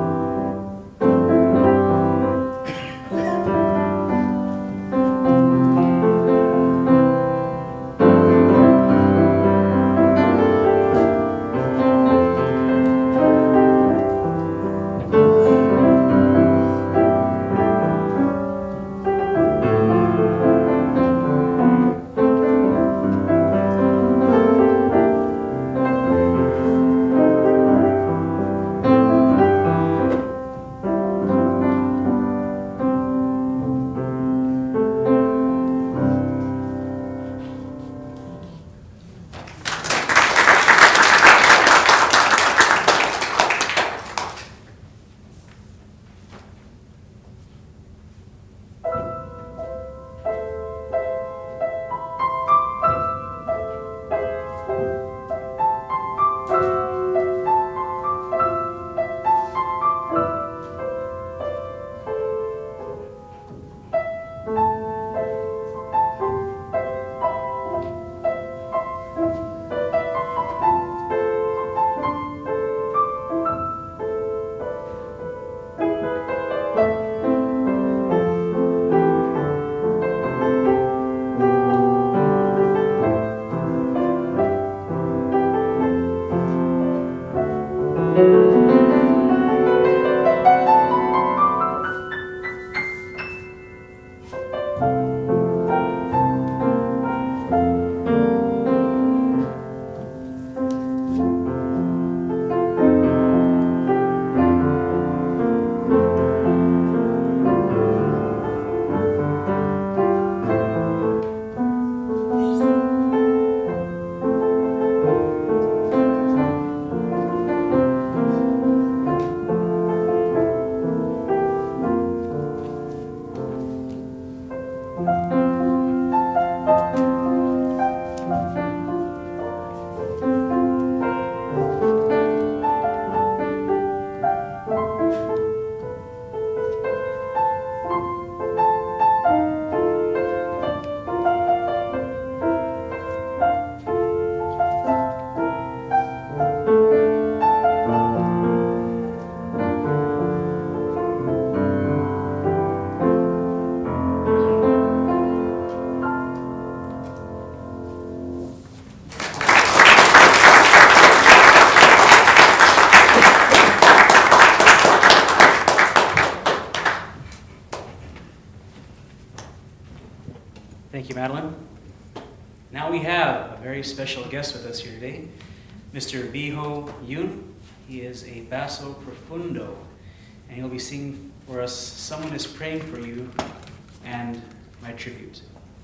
Thank you, Madeline. Now we have a very special guest with us here today, Mister Biho Yoon. He is a basso profundo, and he'll be singing for us "Someone is Praying for You" and "My Tribute."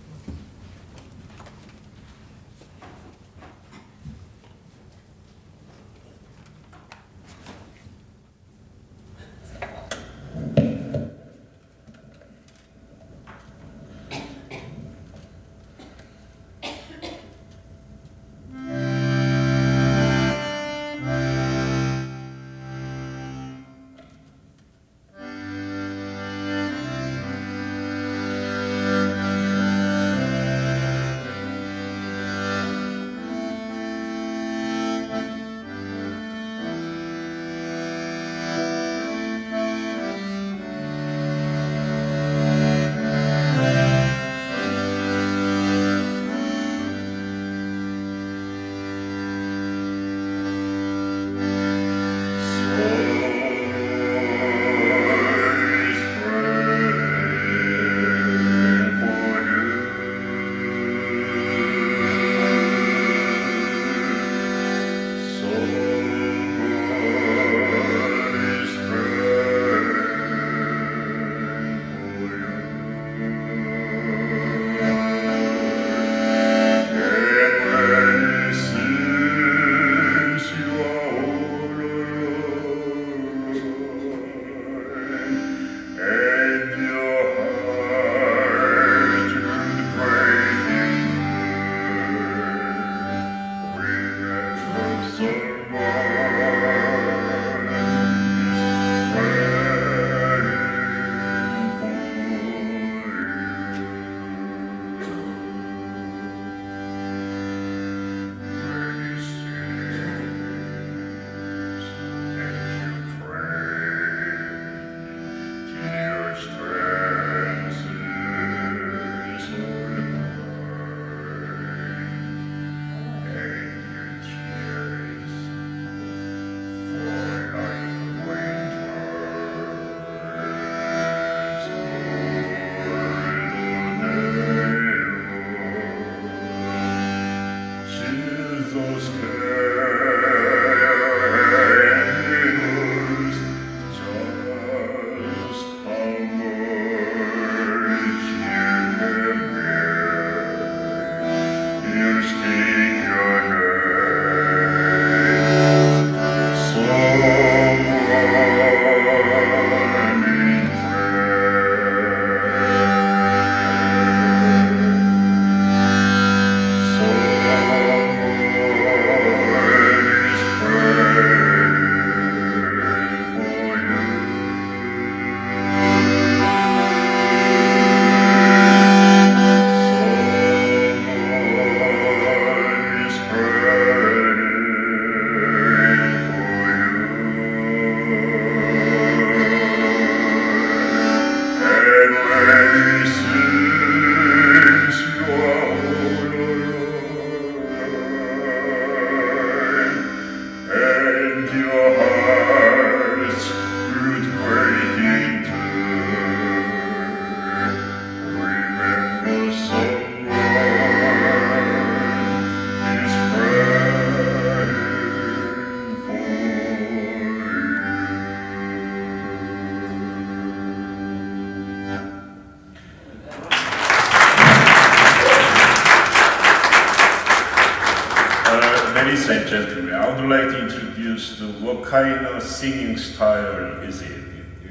Ladies and gentlemen, I would like to introduce the, what kind of singing style is it.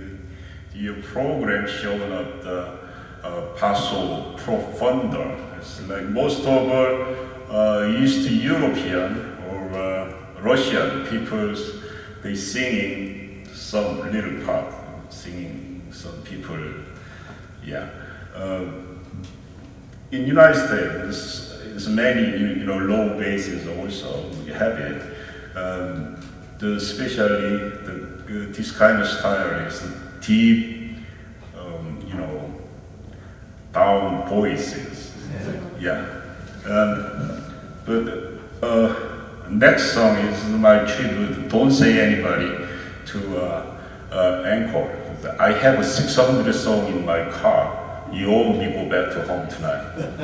The program showing up the uh, basso profundo. It's like most of our uh, East European or uh, Russian people, they singing some little part, singing some people, yeah. Uh, in United States, there's many, you know, low basses also, we have it. Um, the, especially the, this kind of style is deep, um, you know, down voices. Yeah. Um, but uh, next song is my tribute, Don't Say Anybody, to uh, uh, Encore. I have a six hundred song in my car. you all me go back to home tonight.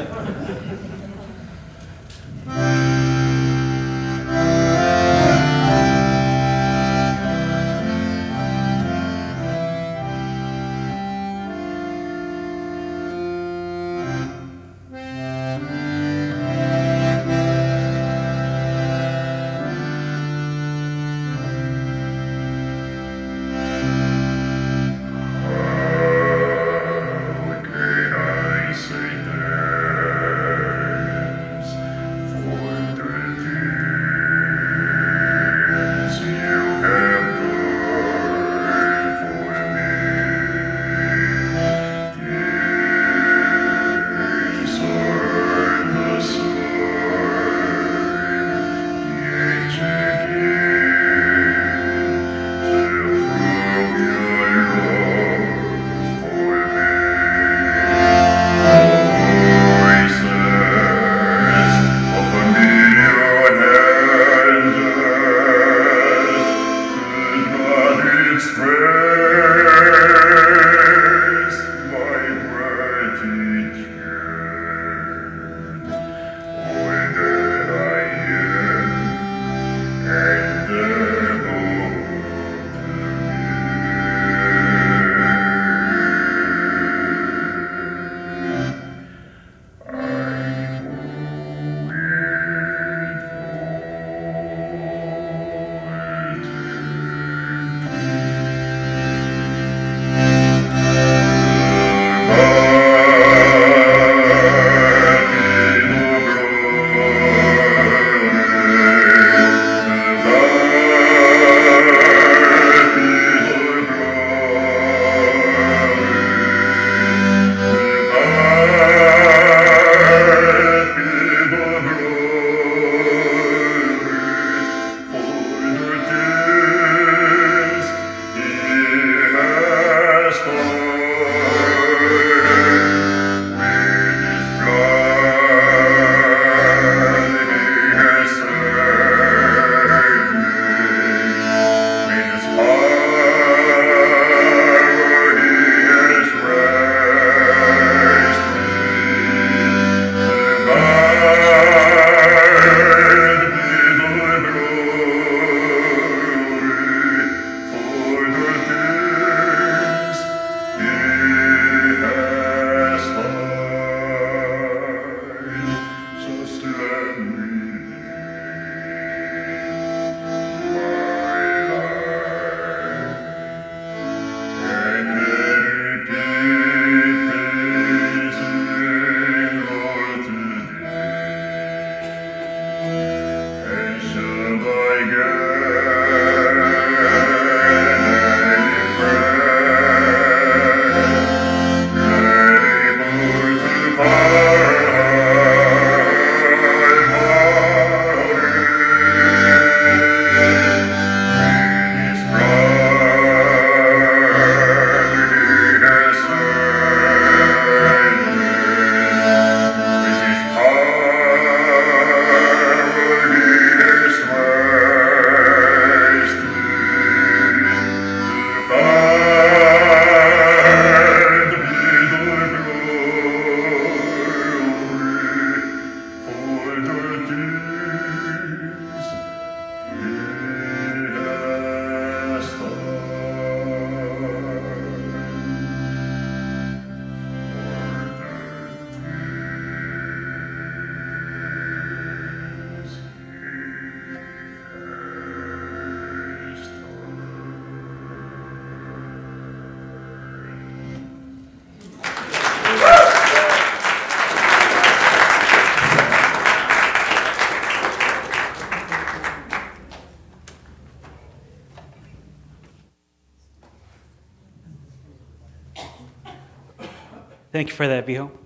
Thank you for that, Biho.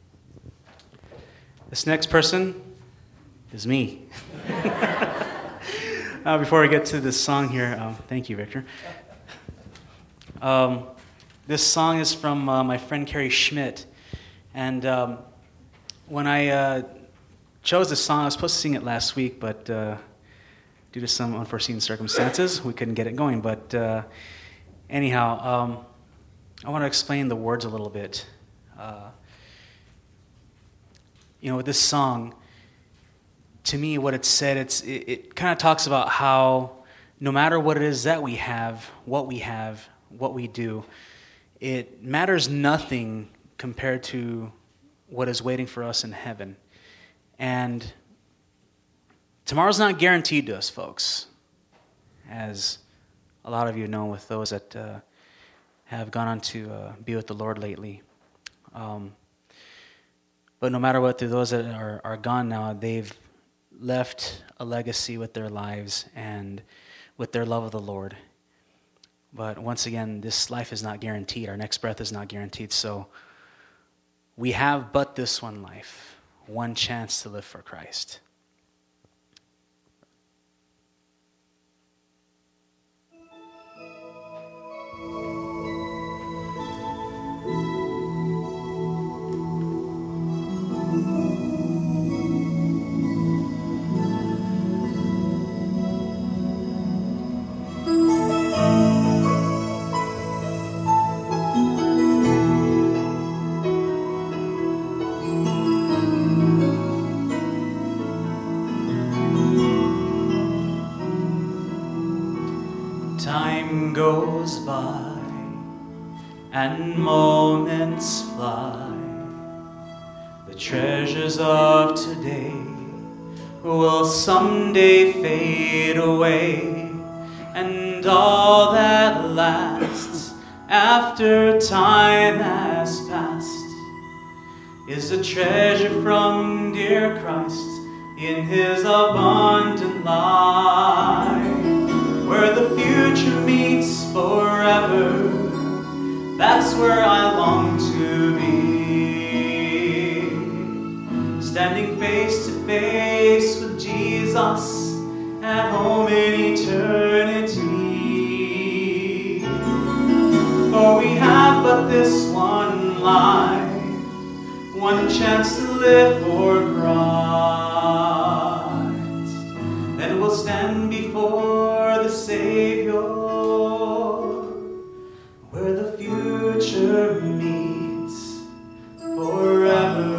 This next person is me. uh, before we get to this song here, um, thank you, Victor. Um, this song is from uh, my friend Carrie Schmidt. And um, when I uh, chose this song, I was supposed to sing it last week, but uh, due to some unforeseen circumstances, we couldn't get it going. But uh, anyhow, um, I want to explain the words a little bit. Uh, you know, with this song, to me, what it said, it's, it, it kind of talks about how no matter what it is that we have, what we have, what we do, it matters nothing compared to what is waiting for us in heaven. And tomorrow's not guaranteed to us, folks, as a lot of you know with those that uh, have gone on to uh, be with the Lord lately. Um, but no matter what, to those that are, are gone now, they've left a legacy with their lives and with their love of the Lord. But once again, this life is not guaranteed. Our next breath is not guaranteed. So we have but this one life, one chance to live for Christ. Time goes by and moments fly. The treasures of today will someday fade away, and all that lasts after time has passed is a treasure from dear Christ in his abundant life. Where the future meets forever, that's where I long to be. Standing face to face with Jesus at home in eternity. For we have but this one life, one chance to live for Christ. Then we'll stand before the Savior, where the future meets forever.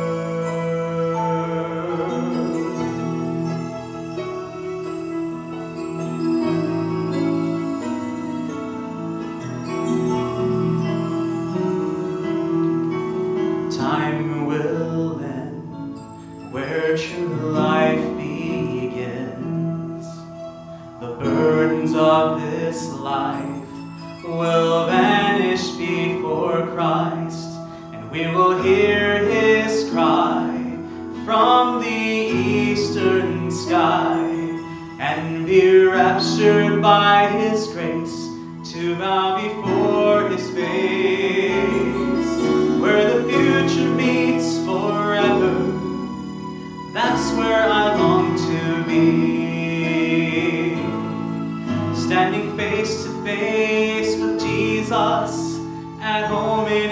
Time will end where true life begins. The burdens of this life will vanish before Christ, and we will hear his cry from the eastern sky, and be raptured by his grace to bow before his face. Where the future meets forever, that's where I long to be. Standing face to face with Jesus at home in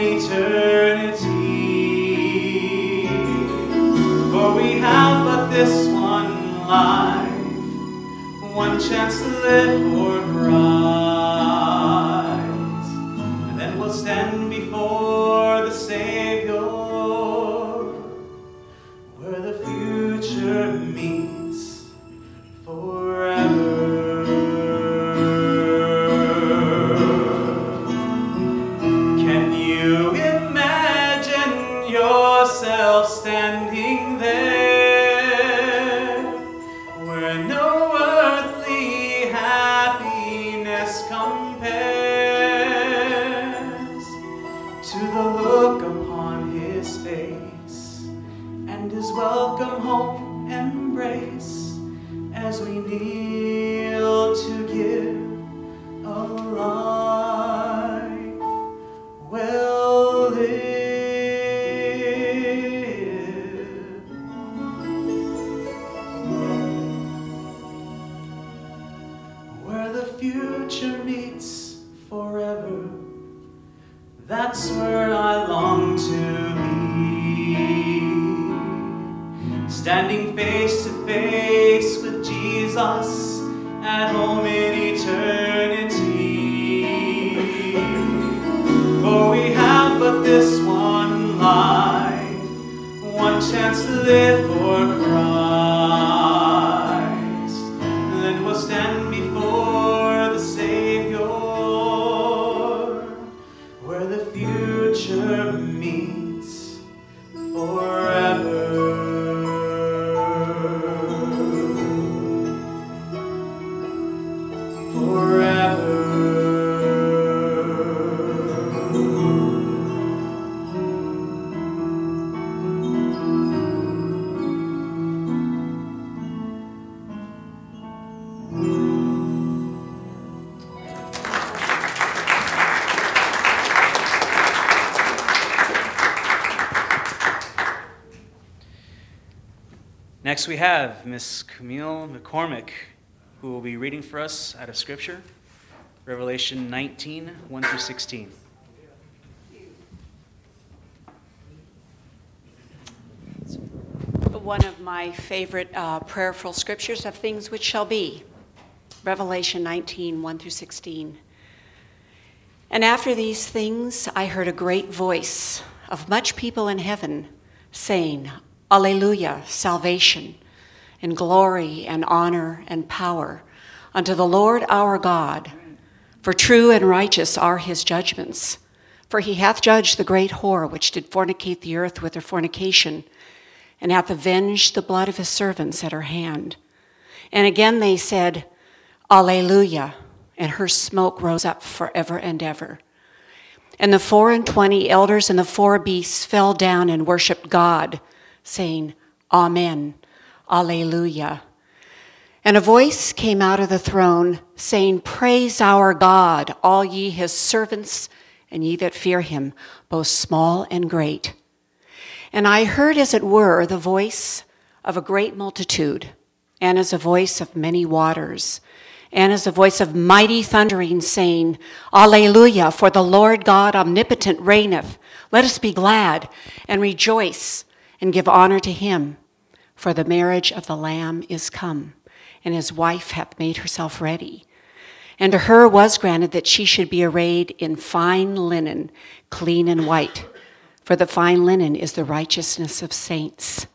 eternity. For we have but this one life, one chance to live for Christ. And then we'll stand before the Savior, where the future meets forever. Standing there, where no earthly happiness compares to the look upon his face and his welcome hope embrace, as we kneel to give a life well lived. Future meets forever, that's where I long to be. Standing face to face with Jesus at home in eternity. For we have but this one chance to live for Christ, then we'll stand before the Savior, where the future meets forever. Forever. Next we have Miss Camille McCormick, who will be reading for us out of Scripture, Revelation nineteen, one through sixteen. One of my favorite uh, prayerful scriptures of things which shall be, Revelation nineteen, one through sixteen. And after these things I heard a great voice of much people in heaven saying, Alleluia, salvation, and glory, and honor, and power unto the Lord our God. For true and righteous are his judgments. For he hath judged the great whore which did fornicate the earth with her fornication, and hath avenged the blood of his servants at her hand. And again they said, Alleluia, and her smoke rose up forever and ever. And the four and twenty elders and the four beasts fell down and worshipped God, saying, Amen, Alleluia. And a voice came out of the throne, saying, Praise our God, all ye his servants, and ye that fear him, both small and great. And I heard, as it were, the voice of a great multitude, and as a voice of many waters, and as a voice of mighty thundering, saying, Alleluia, for the Lord God omnipotent reigneth. Let us be glad and rejoice and give honor to him, for the marriage of the Lamb is come, and his wife hath made herself ready. And to her was granted that she should be arrayed in fine linen, clean and white, for the fine linen is the righteousness of saints.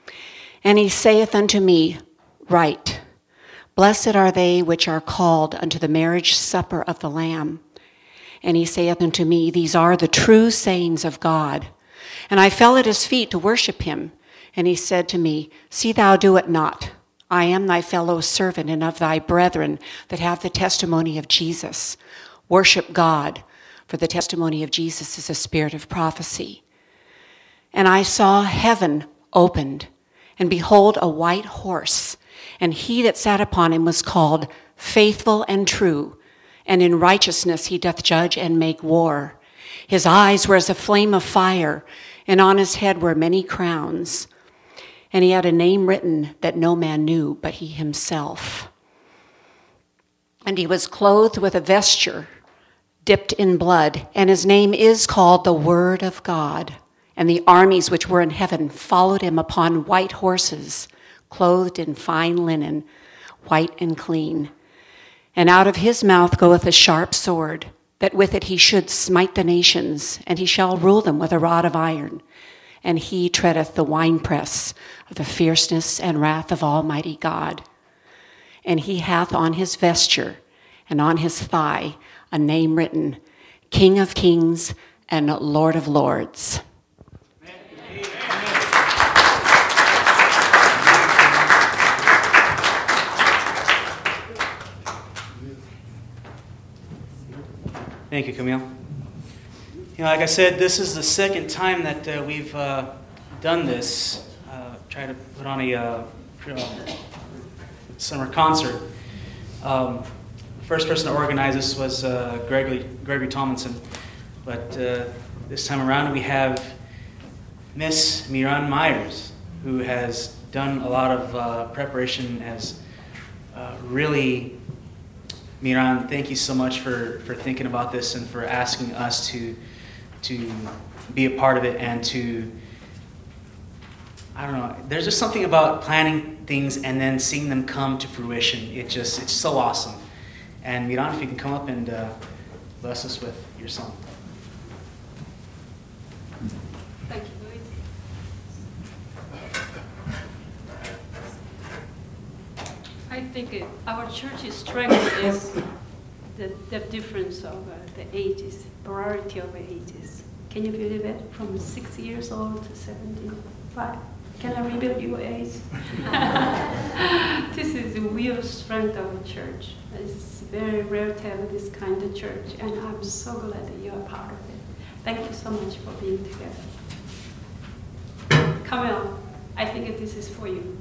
And he saith unto me, Write, Blessed are they which are called unto the marriage supper of the Lamb. And he saith unto me, These are the true sayings of God. And I fell at his feet to worship him. And he said to me, See thou do it not. I am thy fellow servant and of thy brethren that have the testimony of Jesus. Worship God, for the testimony of Jesus is a spirit of prophecy. And I saw heaven opened, and behold, a white horse. And he that sat upon him was called Faithful and True, and in righteousness he doth judge and make war. His eyes were as a flame of fire, and on his head were many crowns. And he had a name written that no man knew but he himself. And he was clothed with a vesture dipped in blood, and his name is called the Word of God. And the armies which were in heaven followed him upon white horses, clothed in fine linen, white and clean. And out of his mouth goeth a sharp sword, that with it he should smite the nations, and he shall rule them with a rod of iron. And he treadeth the winepress of the fierceness and wrath of Almighty God. And he hath on his vesture and on his thigh a name written, King of Kings and Lord of Lords. Thank you, Camille. You know, like I said, this is the second time that uh, we've uh, done this. Uh, try to put on a uh, summer concert. Um, the first person to organize this was uh, Gregory, Gregory Tomlinson, but uh, this time around we have Miss Miran Myers, who has done a lot of uh, preparation, has uh, really. Miran, thank you so much for, for thinking about this and for asking us to to be a part of it and to, I don't know, there's just something about planning things and then seeing them come to fruition. It just, it's so awesome. And Miran, if you can come up and uh, bless us with your song. Thank you, Louis. think it, our church's strength is the, the difference of uh, the ages, variety of ages. Can you believe it? From six years old to seventy-five. Can I reveal your age? This is the real strength of a church. It's very rare to have this kind of church, and I'm so glad that you're a part of it. Thank you so much for being together. Camille, I think this is for you.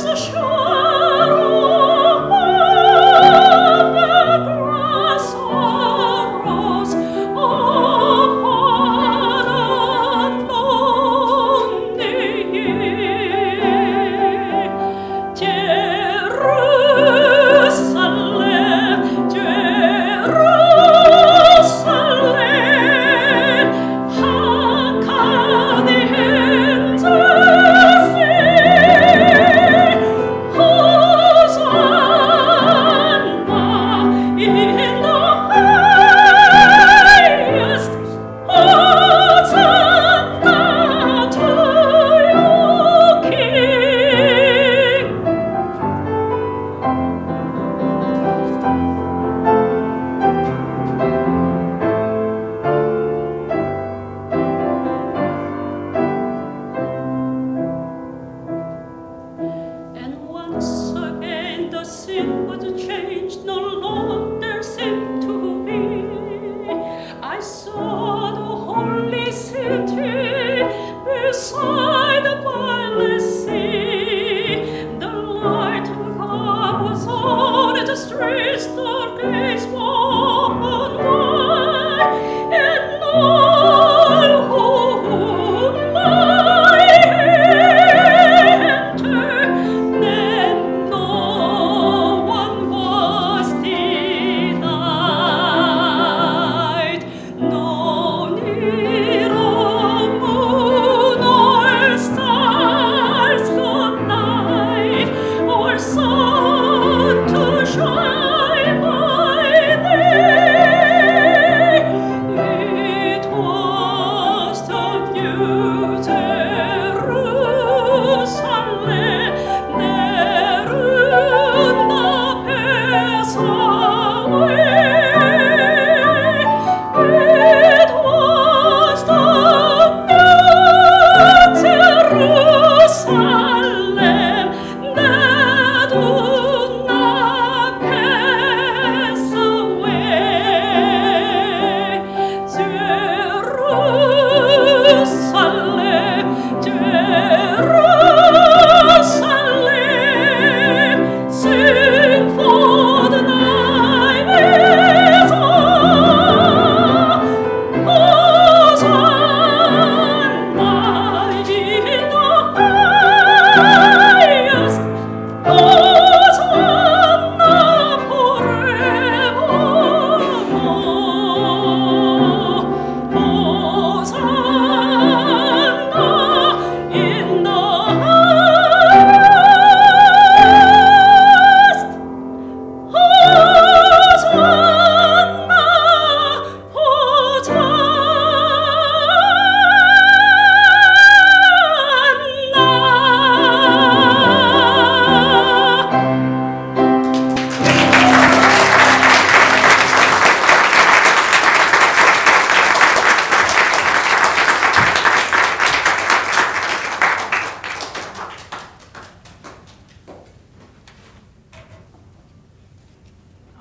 Shadow of the grass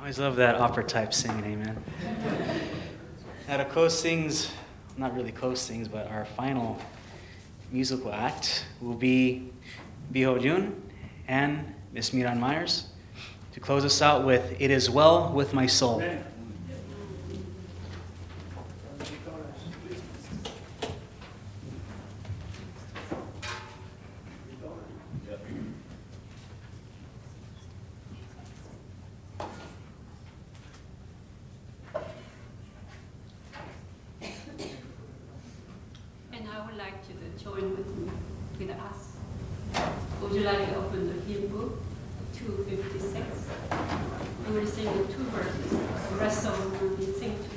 always love that opera type singing, amen. Now to close things, not really close things, but our final musical act will be Biho Jun and Miss Miran Myers to close us out with It Is Well With My Soul. Amen. And I would like you to join with me, with us. Would you like to open the hymn book, two fifty-six? We will sing the two verses. The rest of them will be sing together.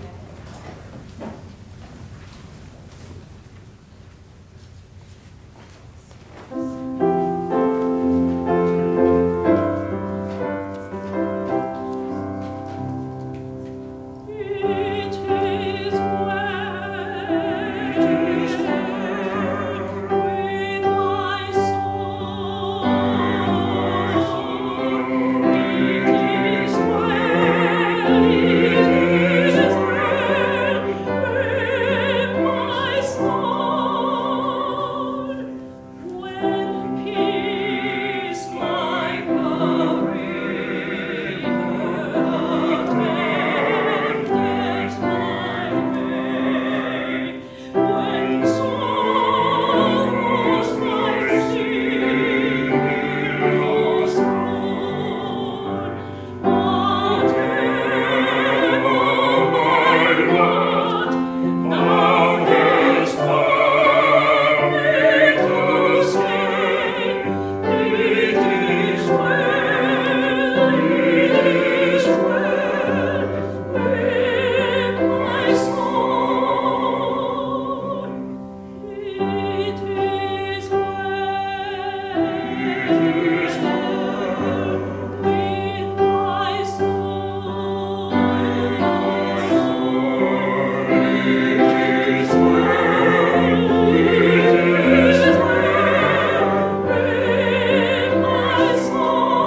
My soul.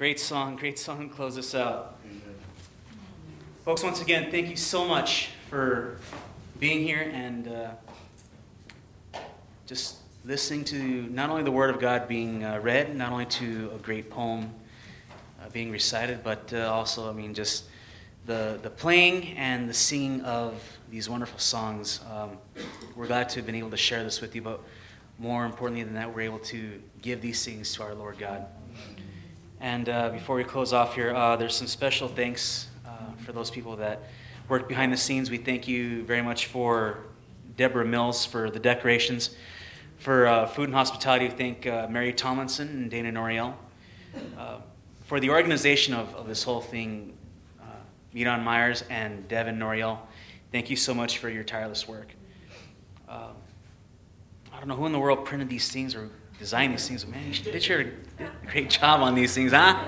Great song, great song to close us out. Folks, once again, thank you so much for being here and uh, just listening to not only the Word of God being uh, read, not only to a great poem uh, being recited, but uh, also, I mean, just the, the playing and the singing of these wonderful songs. Um, we're glad to have been able to share this with you, but more importantly than that, we're able to give these things to our Lord God. And uh, before we close off here, uh, there's some special thanks uh, for those people that work behind the scenes. We thank you very much for Deborah Mills for the decorations. For uh, food and hospitality, we thank uh, Mary Tomlinson and Dana Noriel. Uh, for the organization of, of this whole thing, uh, Miran Myers and Devin Noriel, thank you so much for your tireless work. Uh, I don't know who in the world printed these things or designed these things, but man, you did your did a great job on these things, huh?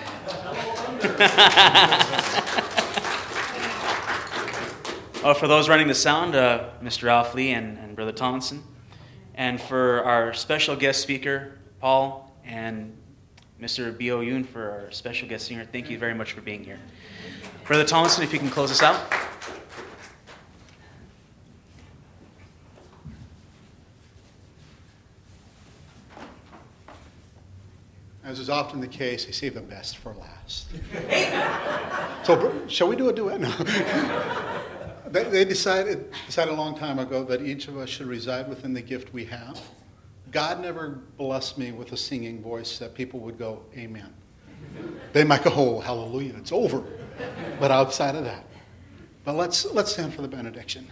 Oh, for those running the sound, uh, Mister Ralph Lee and, and Brother Tomlinson. And for our special guest speaker, Paul, and Mister B O Yoon for our special guest singer, thank you very much for being here. Brother Tomlinson, if you can close us out. As is often the case, I save the best for last. So, shall we do a duet? No. they, they decided, decided a long time ago that each of us should reside within the gift we have. God never blessed me with a singing voice that people would go, amen. They might go, oh, hallelujah, it's over. But outside of that. But let's, let's stand for the benediction.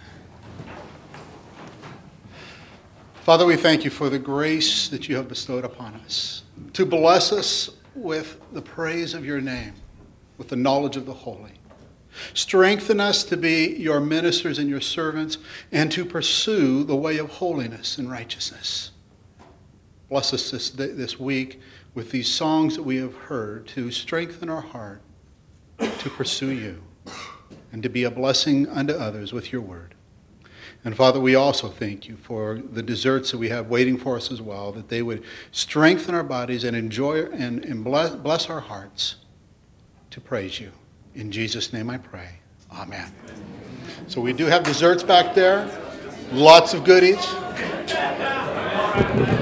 Father, we thank you for the grace that you have bestowed upon us, to bless us with the praise of your name, with the knowledge of the holy. Strengthen us to be your ministers and your servants, and to pursue the way of holiness and righteousness. Bless us this, this week with these songs that we have heard, to strengthen our heart to pursue you, and to be a blessing unto others with your word. And Father, we also thank you for the desserts that we have waiting for us as well, that they would strengthen our bodies and enjoy and, and bless, bless our hearts to praise you. In Jesus' name I pray. Amen. So we do have desserts back there. Lots of goodies.